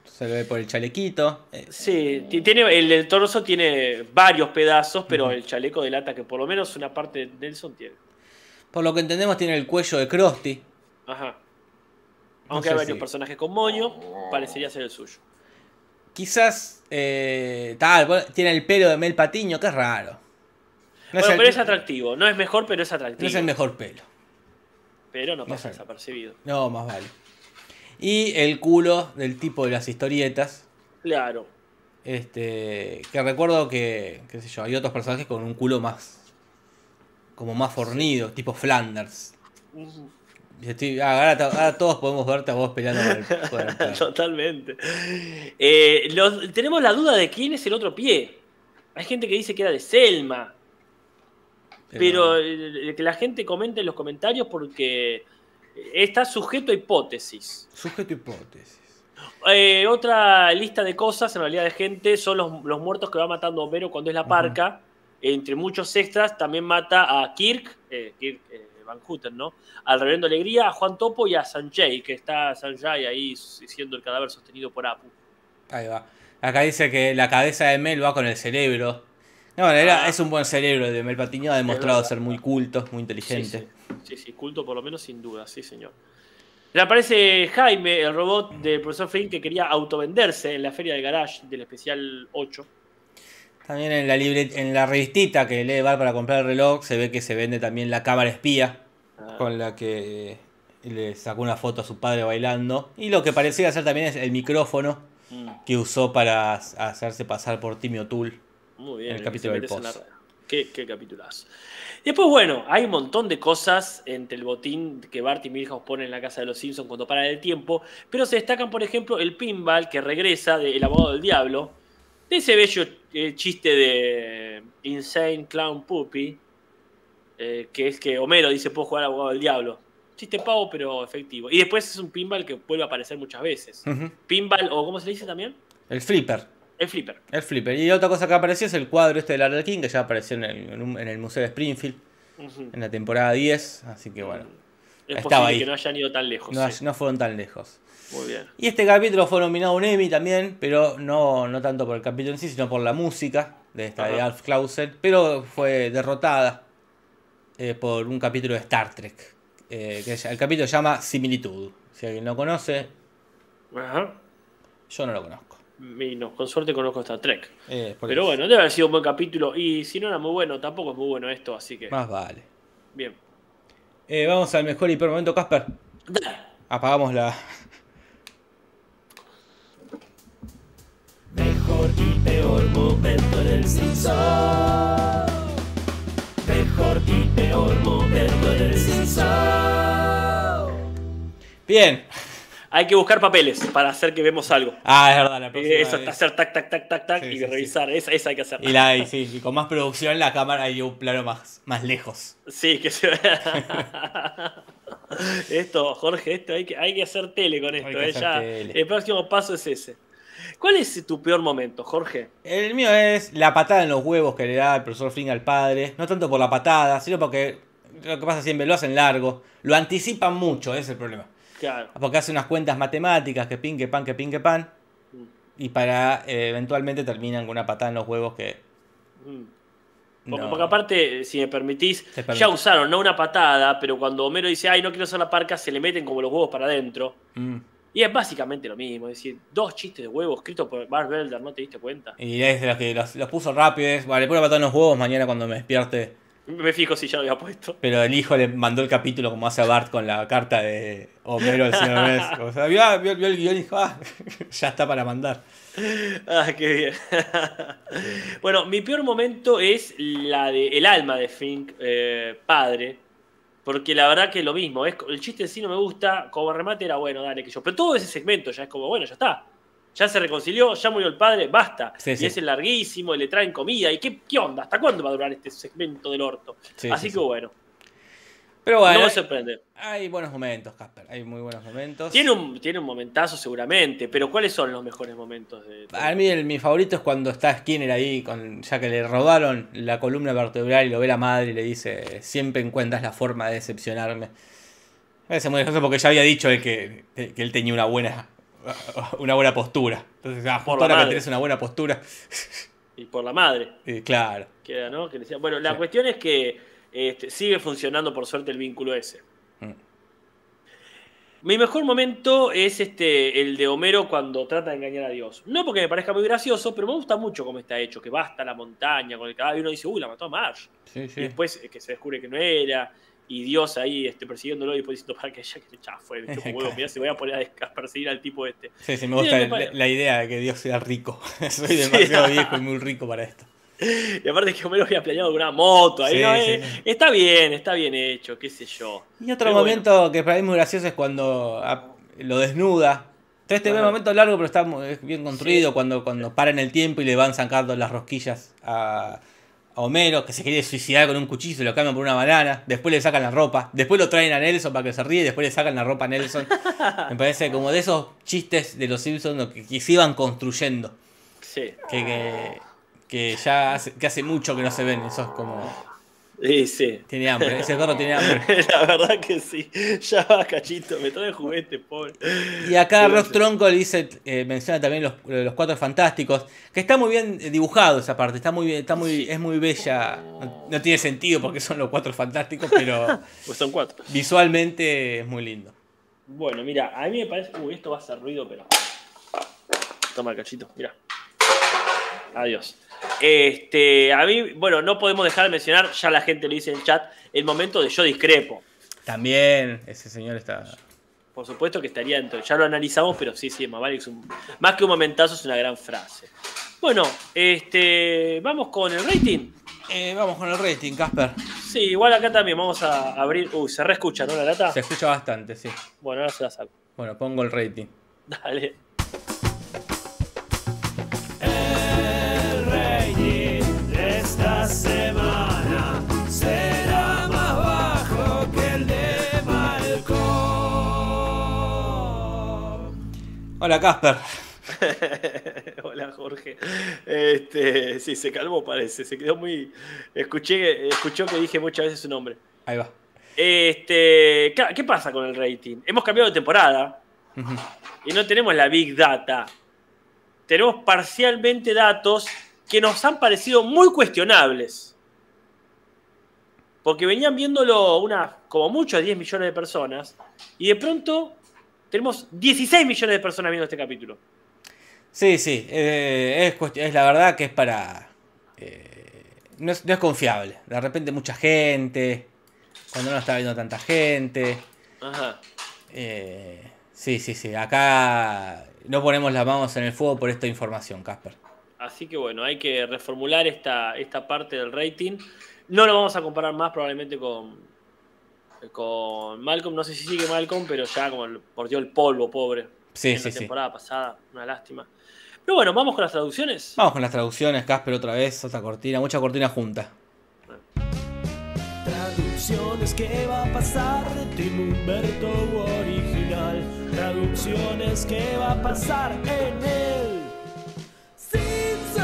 Se le ve por el chalequito. Eh, Sí, ti- tiene, el, el torso tiene varios pedazos, pero uh-huh. el chaleco delata que por lo menos una parte de Nelson tiene. Por lo que entendemos tiene el cuello de Krusty. Ajá. Aunque no hay varios si... personajes con moño, parecería ser el suyo. Quizás eh, tal, tiene el pelo de Mel Patiño, que es raro. No bueno, es el... pero es atractivo. No es mejor, pero es atractivo. No es el mejor pelo. Pero no pasa no desapercibido. No, más vale. Y el culo del tipo de las historietas. Claro. Este. Que recuerdo que. Qué sé yo, hay otros personajes con un culo más. Como más fornido, sí. Tipo Flanders. Uh-huh. Estoy, ahora, ahora todos podemos verte a vos peleando con el, con el perro. Totalmente. Eh, los, tenemos la duda de quién es el otro pie. Hay gente que dice que era de Selma. Pero, pero eh, que la gente comente en los comentarios porque está sujeto a hipótesis. Sujeto a hipótesis. Eh, otra lista de cosas, en realidad de gente, son los, los muertos que va matando Homero cuando es la parca. Uh-huh. Entre muchos extras también mata a Kirk, eh, Kirk eh, Van Houten, ¿no? Al Reverendo Alegría, a Juan Topo y a Sanjay, que está Sanjay ahí siendo el cadáver sostenido por Apu. Ahí va. Acá dice que la cabeza de Mel va con el cerebro. No, era, ah. es un buen cerebro de Mel Patiño, ha demostrado ser muy culto, muy inteligente. Sí sí. sí, sí, culto por lo menos sin duda, sí señor. Le aparece Jaime, el robot del profesor Flynn que quería autovenderse en la feria del garage del especial ocho. También en la libre, en la revistita que lee Bar para comprar el reloj se ve que se vende también la cámara espía ah. con la que le sacó una foto a su padre bailando. Y lo que parecía ser también es el micrófono mm. que usó para hacerse pasar por Timmy O'Toole. Muy bien, en el capítulo del post. Qué, qué capitulazo. Y después, bueno, hay un montón de cosas entre el botín que Bart y Milhouse ponen en la casa de los Simpsons cuando para el tiempo, pero se destacan, por ejemplo, el pinball que regresa de El abogado del diablo, de ese bello eh, chiste de Insane Clown Puppy, eh, que es que Homero dice, puedo jugar al abogado del diablo. Chiste pavo, pero efectivo. Y después es un pinball que vuelve a aparecer muchas veces. Uh-huh. Pinball, o ¿cómo se le dice también? El flipper. El flipper. El flipper. Y otra cosa que apareció es el cuadro este del Arlequín, que ya apareció en el, en, un, en el Museo de Springfield, uh-huh. en la temporada diez. Así que bueno, es estaba posible ahí. que no hayan ido tan lejos. No, sí. no fueron tan lejos. Muy bien. Y este capítulo fue nominado a un Emmy también, pero no, no tanto por el capítulo en sí, sino por la música de esta uh-huh. de Alf Clausen. Pero fue derrotada eh, por un capítulo de Star Trek. Eh, que el capítulo se llama Similitud. Si alguien lo conoce, uh-huh. yo no lo conozco. Y no, con suerte conozco Star Trek. Eh, Pero eso. bueno, debe haber sido un buen capítulo. Y si no era muy bueno, tampoco es muy bueno esto, así que. Más vale. Bien. Eh, vamos al mejor y peor momento, Casper. Dale. Apagamos la. Mejor y peor momento en el Simpson. Mejor y peor momento en el Simpson. Bien. Hay que buscar papeles para hacer que vemos algo. Ah, es verdad, la próxima. Eso, hacer tac, tac, tac, tac, tac sí, y sí, revisar. Sí. Esa, esa hay que hacer. Y, la, y, sí, y con más producción la cámara hay un plano más, más lejos. Sí, que se vea. Esto, Jorge, esto hay que, hay que hacer tele con esto. Eh, ya, tele. El próximo paso es ese. ¿Cuál es tu peor momento, Jorge? El mío es la patada en los huevos que le da el profesor Flynn al padre. No tanto por la patada, sino porque lo que pasa siempre lo hacen largo. Lo anticipan mucho, ese es el problema. Claro. Porque hace unas cuentas matemáticas, que pin, que pan, que pin, que pan. Mm. Y para eh, eventualmente terminan con una patada en los huevos que... Mm. Porque, no. porque aparte, si me permitís, ya usaron, no una patada, pero cuando Homero dice, ay, no quiero hacer la parca, se le meten como los huevos para adentro. Mm. Y es básicamente lo mismo, es decir, dos chistes de huevos escritos por Bart Belder, ¿no te diste cuenta? Y es de los que los, los puso rápido, es, vale, le pongo patada en los huevos mañana cuando me despierte. Me fijo si ya lo había puesto. Pero el hijo le mandó el capítulo como hace a Bart con la carta de Homero al señor Mes. O sea, vio, vio, vio el guión y dijo, ah, ya está para mandar. Ah, qué bien. Bueno, mi peor momento es la de el alma de Fink, eh, padre. Porque la verdad que es lo mismo. Es, el chiste en sí no me gusta. Como remate era bueno, dale que yo. Pero todo ese segmento ya es como, bueno, ya está. Ya se reconcilió, ya murió el padre, basta. Sí, y sí. Ese es larguísimo, y le traen comida. ¿Y qué, qué onda? ¿Hasta cuándo va a durar este segmento del orto? Sí, Así sí, que sí. bueno. Pero bueno, no me sorprende. Hay buenos momentos, Casper. Hay muy buenos momentos. Tiene un, tiene un momentazo seguramente, pero ¿cuáles son los mejores momentos? De A mí el, mi favorito es cuando está Skinner ahí, con, ya que le robaron la columna vertebral y lo ve la madre y le dice, siempre encuentras la forma de decepcionarme. Me parece muy gracioso porque ya había dicho él que, que, que él tenía una buena una buena postura. Entonces, ah, Por justo la ahora que madre. tenés una buena postura. Y por la madre. Eh, claro. Que era, ¿no? Que decía- Bueno, la Sí. cuestión es que este, sigue funcionando por suerte el vínculo ese. Mm. Mi mejor momento es este el de Homero cuando trata de engañar a Dios. No porque me parezca muy gracioso, pero me gusta mucho cómo está hecho, que va hasta la montaña con el caballo y uno dice, uy, la mató a Marge. Sí, Y sí. después eh, que se descubre que no era, y Dios ahí este, persiguiéndolo y después diciendo, para que ya, que ya fue, me chupo huevo, mirá, se voy a poner a, des- a perseguir al tipo este. Sí, sí, me Sí, gusta me la, pare- la idea de que Dios sea rico. Soy Sí. demasiado viejo y muy rico para esto. Y aparte que Homero había planeado con una moto, ahí, Sí, ¿no? sí, Eh, sí. Está bien, está bien hecho, qué sé yo. Y otro Pero momento que para mí es muy gracioso es cuando ah, lo desnuda. Entonces te ve un Ajá. momento largo, pero está muy- es bien construido. Sí. Cuando, cuando para en el tiempo y le van sacando las rosquillas a, a Homero, que se quiere suicidar con un cuchillo y lo cambian por una banana. Después le sacan la ropa. Después lo traen a Nelson para que se ríe. Después le sacan la ropa a Nelson. Me parece como de esos chistes de los Simpsons ¿no? que, que se iban construyendo. Sí. Que, que, que ya hace, que hace mucho que no se ven. Eso es como. Sí, sí. Tiene hambre. Ese perro tiene hambre. La verdad que sí. Ya va, cachito, me trae juguete, pobre. Y acá Pero Rock sí. Tronco dice, eh, menciona también los, los Cuatro Fantásticos, que está muy bien dibujado esa parte, está muy bien, está muy, es muy bella. No, no tiene sentido porque son los Cuatro Fantásticos, pero Pues son cuatro. visualmente es muy lindo. Bueno, mira, a mí me parece. Uy, esto va a hacer ruido, pero. Toma, cachito, mira. Adiós. Este, a mí, bueno, no podemos dejar de mencionar, ya la gente lo dice en el chat, el momento de Yo Discrepo. También ese señor está... Por supuesto que estaría dentro. Ya lo analizamos, pero sí, sí, más, vale que es un, más que un momentazo, es una gran frase. Bueno, este, vamos con el rating. Eh, vamos con el rating, Casper. Sí, igual acá también vamos a abrir. Uy, se reescucha, ¿no? La lata. Se escucha bastante, sí. Bueno, ahora se la saco. Bueno, pongo el rating. Dale. El rating de esta semana será más bajo que el de Malcolm. Hola, Casper. Hola, Jorge. Este, sí, se calmó, parece. Se quedó muy. Escuché, escuchó que dije muchas veces su nombre. Ahí va. Este, ¿qué qué pasa con el rating? Hemos cambiado de temporada Ujú. y no tenemos la Big Data. Tenemos parcialmente datos que nos han parecido muy cuestionables. Porque venían viéndolo unas, como mucho, diez millones de personas. Y de pronto tenemos dieciséis millones de personas viendo este capítulo. Sí, sí, eh, es, cuestión, es la verdad que es para... eh, no, es, no es confiable. De repente mucha gente, cuando no está viendo tanta gente. Ajá. Eh, sí, sí, sí, acá no ponemos las manos en el fuego por esta información, Casper. Así que bueno, hay que reformular esta, esta parte del rating. No lo vamos a comparar más probablemente con, con Malcolm. No sé si sigue Malcolm, pero ya como el- mordió el polvo, pobre. Sí, en sí, la sí. temporada pasada, una lástima. Pero bueno, vamos con las traducciones. Vamos con las traducciones, Casper, otra vez, otra cortina, mucha cortina junta. Traducciones, ¿qué va a pasar de Tim Humberto original? Traducciones, ¿qué va a pasar en el Simpson?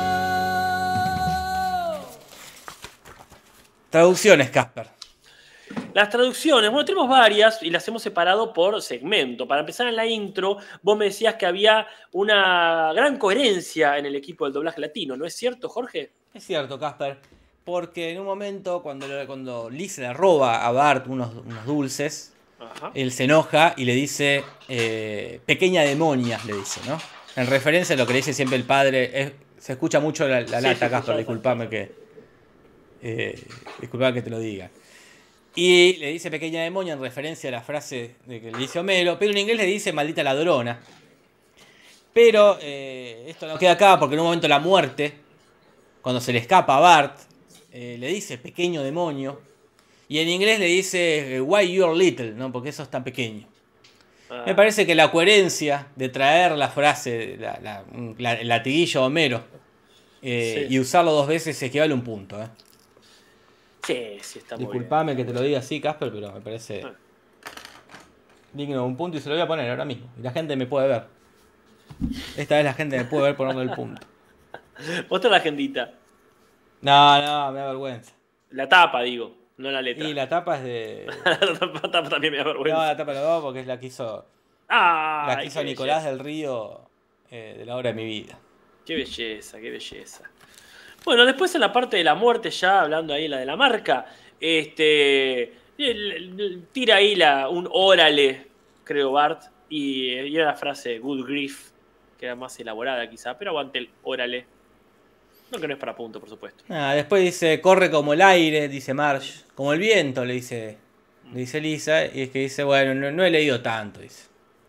Traducciones, Casper. Las traducciones, bueno, tenemos varias y las hemos separado por segmento. Para empezar en la intro, vos me decías que había una gran coherencia en el equipo del doblaje latino, ¿no es cierto, Jorge? Es cierto, Casper, porque en un momento cuando, le- cuando Lisa le roba a Bart unos, unos dulces, Ajá. él se enoja y le dice, eh, pequeña demonia, le dice, ¿no? En referencia a lo que le dice siempre el padre, es- se escucha mucho la, la Sí, lata, sí, Casper, sí, disculpame que, eh, disculpame que te lo diga. Y le dice pequeña demonia en referencia a la frase de que le dice Homero, pero en inglés le dice maldita ladrona. Pero eh, esto no queda acá porque en un momento la muerte, cuando se le escapa a Bart, eh, le dice pequeño demonio. Y en inglés le dice why you're little, ¿no? Porque eso es tan pequeño. Ah, Me parece que la coherencia de traer la frase, la- la- la- el latiguillo a Homero, eh, Sí. y usarlo dos veces equivale a un punto. ¿eh? Sí, sí, está muy bien. Disculpame que te lo diga así, Casper, pero me parece Ah. digno de un punto y se lo voy a poner ahora mismo. Y la gente me puede ver. Esta vez la gente me puede ver poniendo el punto. Otra la agendita. No, no, me da vergüenza. La tapa, digo, no la letra. Y la tapa es de... la tapa también me da No, vergüenza. la tapa no, porque es la que hizo Ah, La que hizo Nicolás del Río eh, de La Hora de mi vida. Qué belleza, qué belleza. Bueno, después en la parte de la muerte, ya hablando ahí la de la marca, este tira ahí la, un órale, creo Bart, y, y era la frase good grief, que era más elaborada quizá, pero aguante el órale. No que no es para punto, por supuesto. Ah, después dice, corre como el aire, dice Marge, como el viento, le dice, le dice Lisa, y es que dice, bueno, no, no he leído tanto, dice.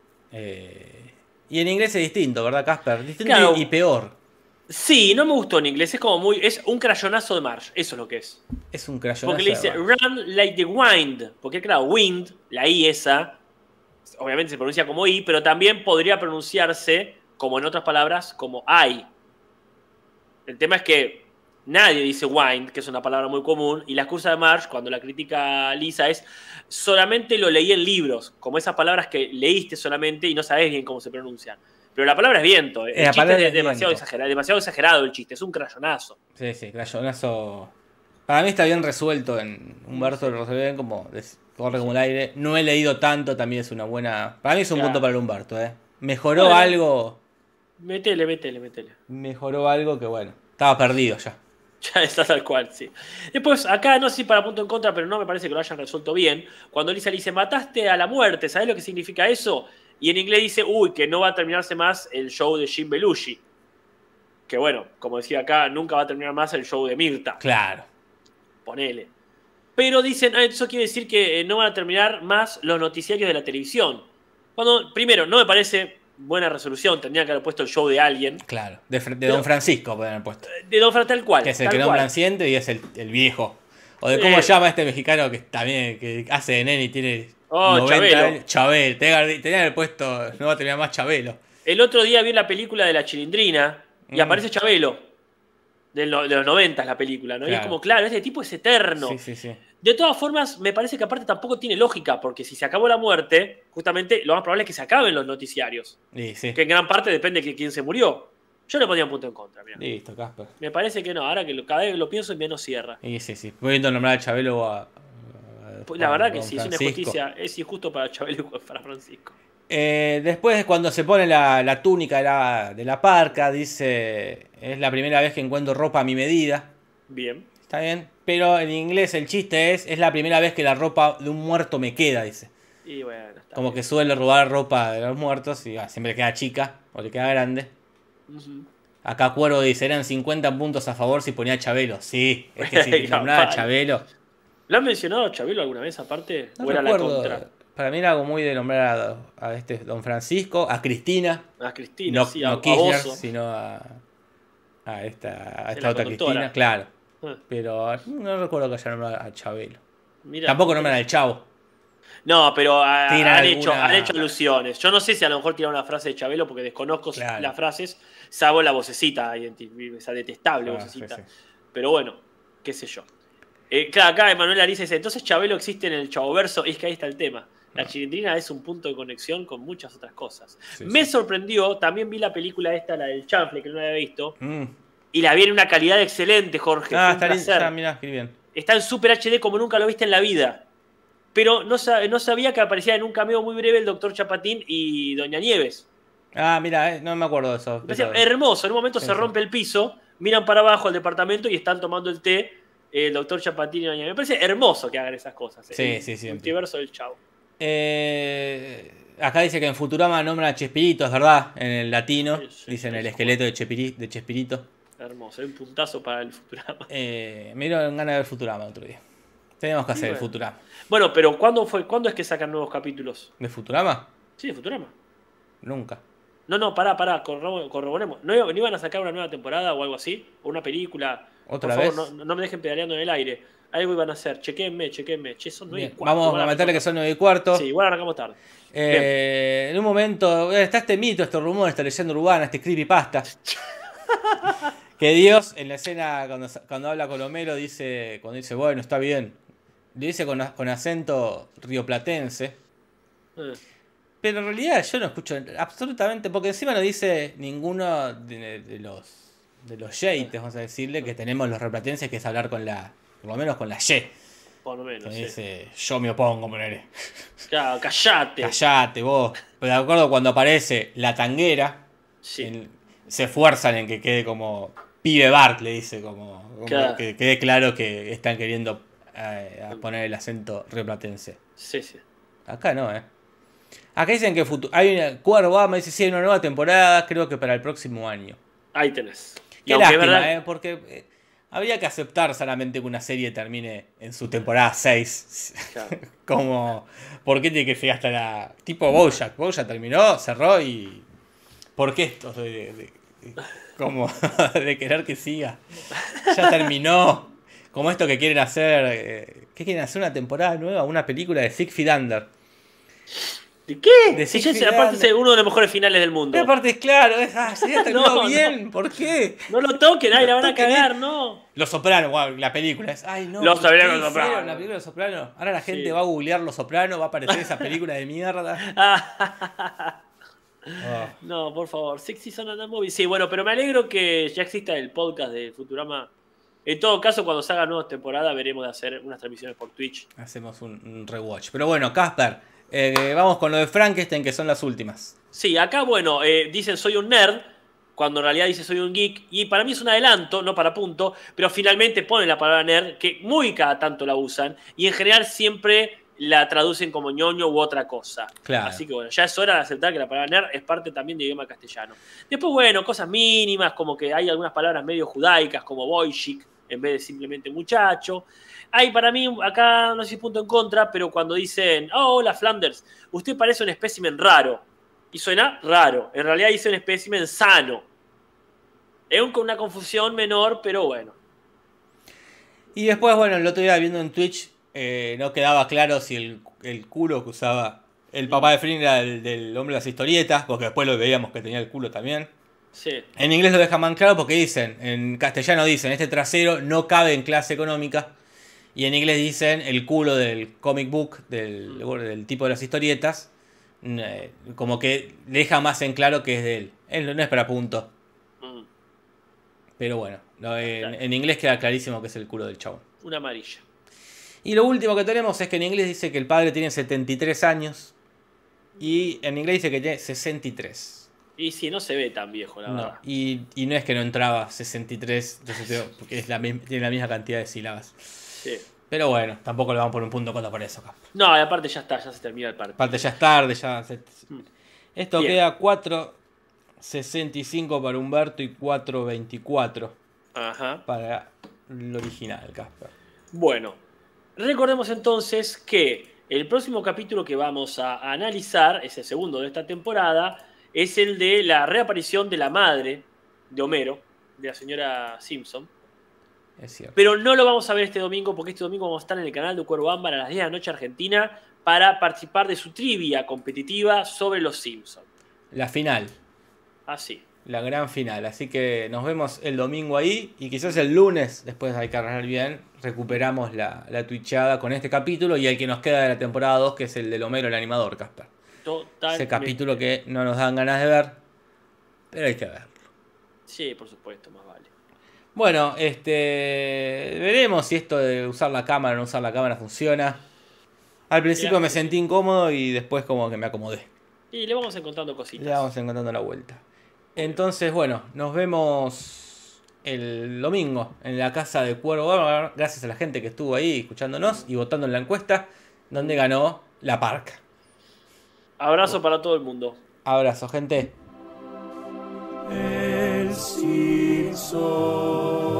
Eh, y en inglés es distinto, ¿verdad, Casper? Distinto Claro. y, y peor. Sí, no me gustó en inglés, es como muy. Es un crayonazo de Marge, eso es lo que es. Es un crayonazo. Porque le dice de Marge. run like the wind. Porque, claro, wind, la I esa, obviamente se pronuncia como I, pero también podría pronunciarse, como en otras palabras, como I. El tema es que nadie dice wind, que es una palabra muy común, y la excusa de Marge, cuando la critica Lisa, es solamente lo leí en libros, como esas palabras que leíste solamente y no sabés bien cómo se pronuncian. Pero la palabra es viento. El Eh, la chiste palabra es es demasiado viento. exagerado, demasiado exagerado el chiste, es un crayonazo. Sí, sí, crayonazo. Para mí está bien resuelto en Humberto, Sí. lo resuelve bien como des- corre como el aire. No he leído tanto, también es una buena. Para mí es un Claro. punto para el Humberto, eh. Mejoró Bueno. algo. Métele, métele, métele. Mejoró algo que bueno. Estaba perdido ya. Ya está tal cual, sí. Después, acá no sé si para punto en contra, pero no me parece que lo hayan resuelto bien. Cuando Lisa le dice, mataste a la muerte, ¿sabés lo que significa eso? Y en inglés dice, uy, que no va a terminarse más el show de Jim Belushi. Que bueno, como decía acá, nunca va a terminar más el show de Mirta. Claro. Ponele. Pero dicen, ah, eso quiere decir que eh, no van a terminar más los noticiarios de la televisión. Cuando, primero, no me parece buena resolución, tendría que haber puesto el show de alguien. Claro. De, Fr- de Pero- Don Francisco pueden haber puesto. De Don Fran tal cual. Que es el tal que cual. nombran siempre y es el, el viejo. O de cómo Eh. llama este mexicano que también que hace de nene y tiene Oh, noventa Chabelo. años. Chabelo. Tenía tenía que haber puesto, no va a terminar más Chabelo. El otro día vi la película de la Chilindrina y Mm. aparece Chabelo. De, lo- de los noventa la película, ¿no? Y es Claro. como, claro, este tipo es eterno. Sí, sí, sí. De todas formas, me parece que aparte tampoco tiene lógica, porque si se acabó la muerte, justamente lo más probable es que se acaben los noticiarios. Y sí. Que en gran parte depende de quién se murió. Yo le pondría un punto en contra, mirá. Listo, Casper. Me parece que no, ahora que lo, cada vez que lo pienso menos cierra. Y sí, sí. Pudiendo nombrar a Chabelo o a. a- Pues la a verdad que Don sí, es una Francisco. injusticia, es injusto para Chabelo y para Francisco. Eh, después, cuando se pone la, la túnica de la, de la parca, dice: es la primera vez que encuentro ropa a mi medida. Bien. Está bien. Pero en inglés el chiste es: es la primera vez que la ropa de un muerto me queda, dice. Y bueno, está Como bien. que suele robar ropa de los muertos y ah, siempre le queda chica o le queda grande. Ujú. Acá Cuervo dice: eran cincuenta puntos a favor si ponía a Chabelo. Sí, es que si Qué nombraba a campana. Chabelo. ¿Lo han mencionado a Chabelo alguna vez aparte? No ¿O era la recuerdo. contra? Para mí era algo muy de nombrar a, a este Don Francisco, a Cristina. A Cristina, No, sí, a, no a Kirchner, Bozo. sino a, a esta, a Sí, esta la otra conductora. Cristina. Claro. Ah, Pero no recuerdo que haya nombrado a Chabelo. mira. Tampoco nombran al Chavo. No, pero ah, Tiran han, alguna- hecho, han hecho alusiones. Yo no sé si a lo mejor tiraron una frase de Chabelo porque desconozco Claro. las frases, salvo la vocecita, identi- esa detestable Ah, vocecita. sí, sí. Pero bueno, qué sé yo. Eh, claro, acá Emanuel Ariza dice, entonces Chabelo existe en el Chavoverso, y es que ahí está el tema. La Chilindrina es un punto de conexión con muchas otras cosas. Sí, Me sí. sorprendió, también vi la película esta, la del Chanfle, que no la había visto, Mm. y la vi en una calidad excelente, Jorge. Ah, fue un está lindo. placer. Ya, mirá, qué bien. Está en Super H D como nunca lo viste en la vida. Pero no, sa- no sabía que aparecía en un cameo muy breve el doctor Chapatín y Doña Nieves. Ah, mira, eh, no me acuerdo de eso. Me parecía pero- hermoso. En un momento Sí, se sí. rompe el piso, miran para abajo al departamento y están tomando el té el doctor Chapatín y Doña Nieves. Me parece hermoso que hagan esas cosas. Sí, el sí, siempre. multiverso del Chavo. Eh, acá dice que en Futurama nombran a Chespirito, es verdad, en el latino. Sí, sí, Dicen el eso. esqueleto de, Chepiri- de Chespirito. Hermoso. Un puntazo para el Futurama. Eh, me dieron ganas de ver Futurama el otro día. Tenemos que Sí, hacer el bueno. Futurama. Bueno, pero ¿cuándo, fue, ¿cuándo es que sacan nuevos capítulos? ¿De Futurama? Sí, de Futurama. Nunca. No, no, pará, pará, corro- corroboremos. ¿No, ¿No iban a sacar una nueva temporada o algo así? ¿O una película? ¿Otra Por vez? favor, no, no me dejen pedaleando en el aire. Algo iban a hacer. Chequenme, chequenme. Che, son nueve Bien, y cuarto. vamos igual a meterle que arrancamos son nueve y cuarto. tarde. Sí, igual arrancamos tarde. Eh, en un momento, eh, está este mito, este rumor, esta leyenda urbana, este creepypasta. Que Dios, en la escena, cuando, cuando habla con Homero, dice, cuando dice, bueno, está bien, lo dice con, con acento rioplatense. Eh, Pero en realidad yo no escucho absolutamente, porque encima no dice ninguno de, de los de los yeites, vamos a decirle, que tenemos los rioplatenses, que es hablar con la, por lo menos con la Y. por lo menos, Que sí. dice, yo me opongo, ponele. Claro, callate. Callate vos. Pero de acuerdo cuando aparece la tanguera, Sí. en- se esfuerzan en que quede como pibe Bart, le dice, como, como Claro. que quede claro que están queriendo eh, a poner el acento rioplatense. Sí, sí. Acá no, eh. Acá dicen que futu- hay una, Cuervo me dice sí, hay una nueva temporada, creo que para el próximo año. Ahí tenés. Y Qué aunque es lástima, verdad- eh, porque eh, habría que aceptar solamente que una serie termine en su temporada seis. Claro. Como, ¿por qué tiene que llegar hasta la... Tipo Bojack, Bojack terminó, cerró y... ¿Por qué esto de, de- de- como de querer que siga? Ya terminó. Como esto que quieren hacer... eh, ¿Qué quieren hacer? ¿Una temporada nueva? ¿Una película de Six Feet Under? ¿De qué? De Si Six ya Feet es- aparte Under. es uno de los mejores finales del mundo. Pero aparte es claro, es, ah, se había terminado No, no. bien, ¿por qué? No lo toquen, ay, la van a toquen, cagar, no. Los Sopranos, wow, la película es. Ay, no. Los ¿por qué Sopranos, hicieron Sopranos. La película de Los Sopranos. Ahora la gente Sí. va a googlear Los Sopranos, va a aparecer esa película de mierda. Oh. No, por favor, Six Seasons and a Movie. Sí, bueno, pero me alegro que ya exista el podcast de Futurama. En todo caso, cuando salga nuevas temporadas, veremos de hacer unas transmisiones por Twitch. Hacemos un, un rewatch. Pero bueno, Casper, eh, vamos con lo de Frankenstein, que son las últimas. Sí, acá, bueno, eh, dicen soy un nerd, cuando en realidad dice soy un geek, y para mí es un adelanto, no para punto, pero finalmente ponen la palabra nerd, que muy cada tanto la usan, y en general siempre la traducen como ñoño u otra cosa. Claro. Así que bueno, ya es hora de aceptar que la palabra nerd es parte también del idioma castellano. Después, bueno, cosas mínimas, como que hay algunas palabras medio judaicas, como boyshik, en vez de simplemente muchacho. Hay para mí, acá no sé si punto en contra, pero cuando dicen, oh, hola Flanders, usted parece un espécimen raro. Y suena raro. En realidad dice un espécimen sano. Es un- una confusión menor, pero bueno. Y después, bueno, el otro día viendo en Twitch, eh, no quedaba claro si el, el culo que usaba el papá de Flynn era el del hombre de las historietas, porque después lo veíamos que tenía el culo también. Sí. En inglés lo dejan más claro porque dicen, en castellano dicen, este trasero no cabe en clase económica. Y en inglés dicen, el culo del comic book, del, del tipo de las historietas, eh, como que deja más en claro que es de él. Él no es para punto. Mm, Pero bueno, no, en, en inglés queda clarísimo que es el culo del chabón. una amarilla. Y lo último que tenemos es que en inglés dice que el padre tiene setenta y tres años. Y en inglés dice que tiene sesenta y tres. Y sí, no se ve tan viejo, la No, verdad. y, y no es que no entraba sesenta y tres, entonces digo, porque es la, mi- tiene la misma cantidad de sílabas. Sí. Pero bueno, tampoco le vamos por un punto contra por eso, Casper. No, y aparte ya está, ya se termina el partido. Aparte ya es tarde, ya... se- Mm. Esto Bien. queda cuatro sesenta y cinco para Humberto y cuatro veinticuatro Ajá. para el original, Casper. Bueno, recordemos entonces que el próximo capítulo que vamos a analizar, es el segundo de esta temporada, es el de la reaparición de la madre de Homero, de la señora Simpson. Es cierto. Pero no lo vamos a ver este domingo, porque este domingo vamos a estar en el canal de Cuervo Ámbar a las diez de la noche Argentina para participar de su trivia competitiva sobre los Simpsons. La final. Así. La gran final. Así que nos vemos el domingo ahí. Y quizás el lunes, después de cargar bien, recuperamos la, la twitchada con este capítulo. Y el que nos queda de la temporada dos, que es el del Homero, el animador, Casper. Totalmente. Ese capítulo que no nos dan ganas de ver. Pero hay que verlo. Sí, por supuesto, más vale. Bueno, este veremos si esto de usar la cámara o no usar la cámara funciona. Al principio Mirá. me sentí incómodo y después como que me acomodé. Y le vamos encontrando cositas. Le vamos encontrando la vuelta. Entonces, bueno, nos vemos el domingo en la casa de Cuervo Bárbaro. Gracias a la gente que estuvo ahí escuchándonos y votando en la encuesta, donde ganó la Parca. Abrazo para todo el mundo. Abrazo, gente. El Simpson.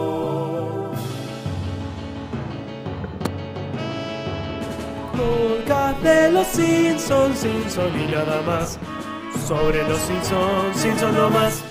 Podcast de los Simpsons, Simpson y nada más. Sobre los Simpsons, Simpson no más.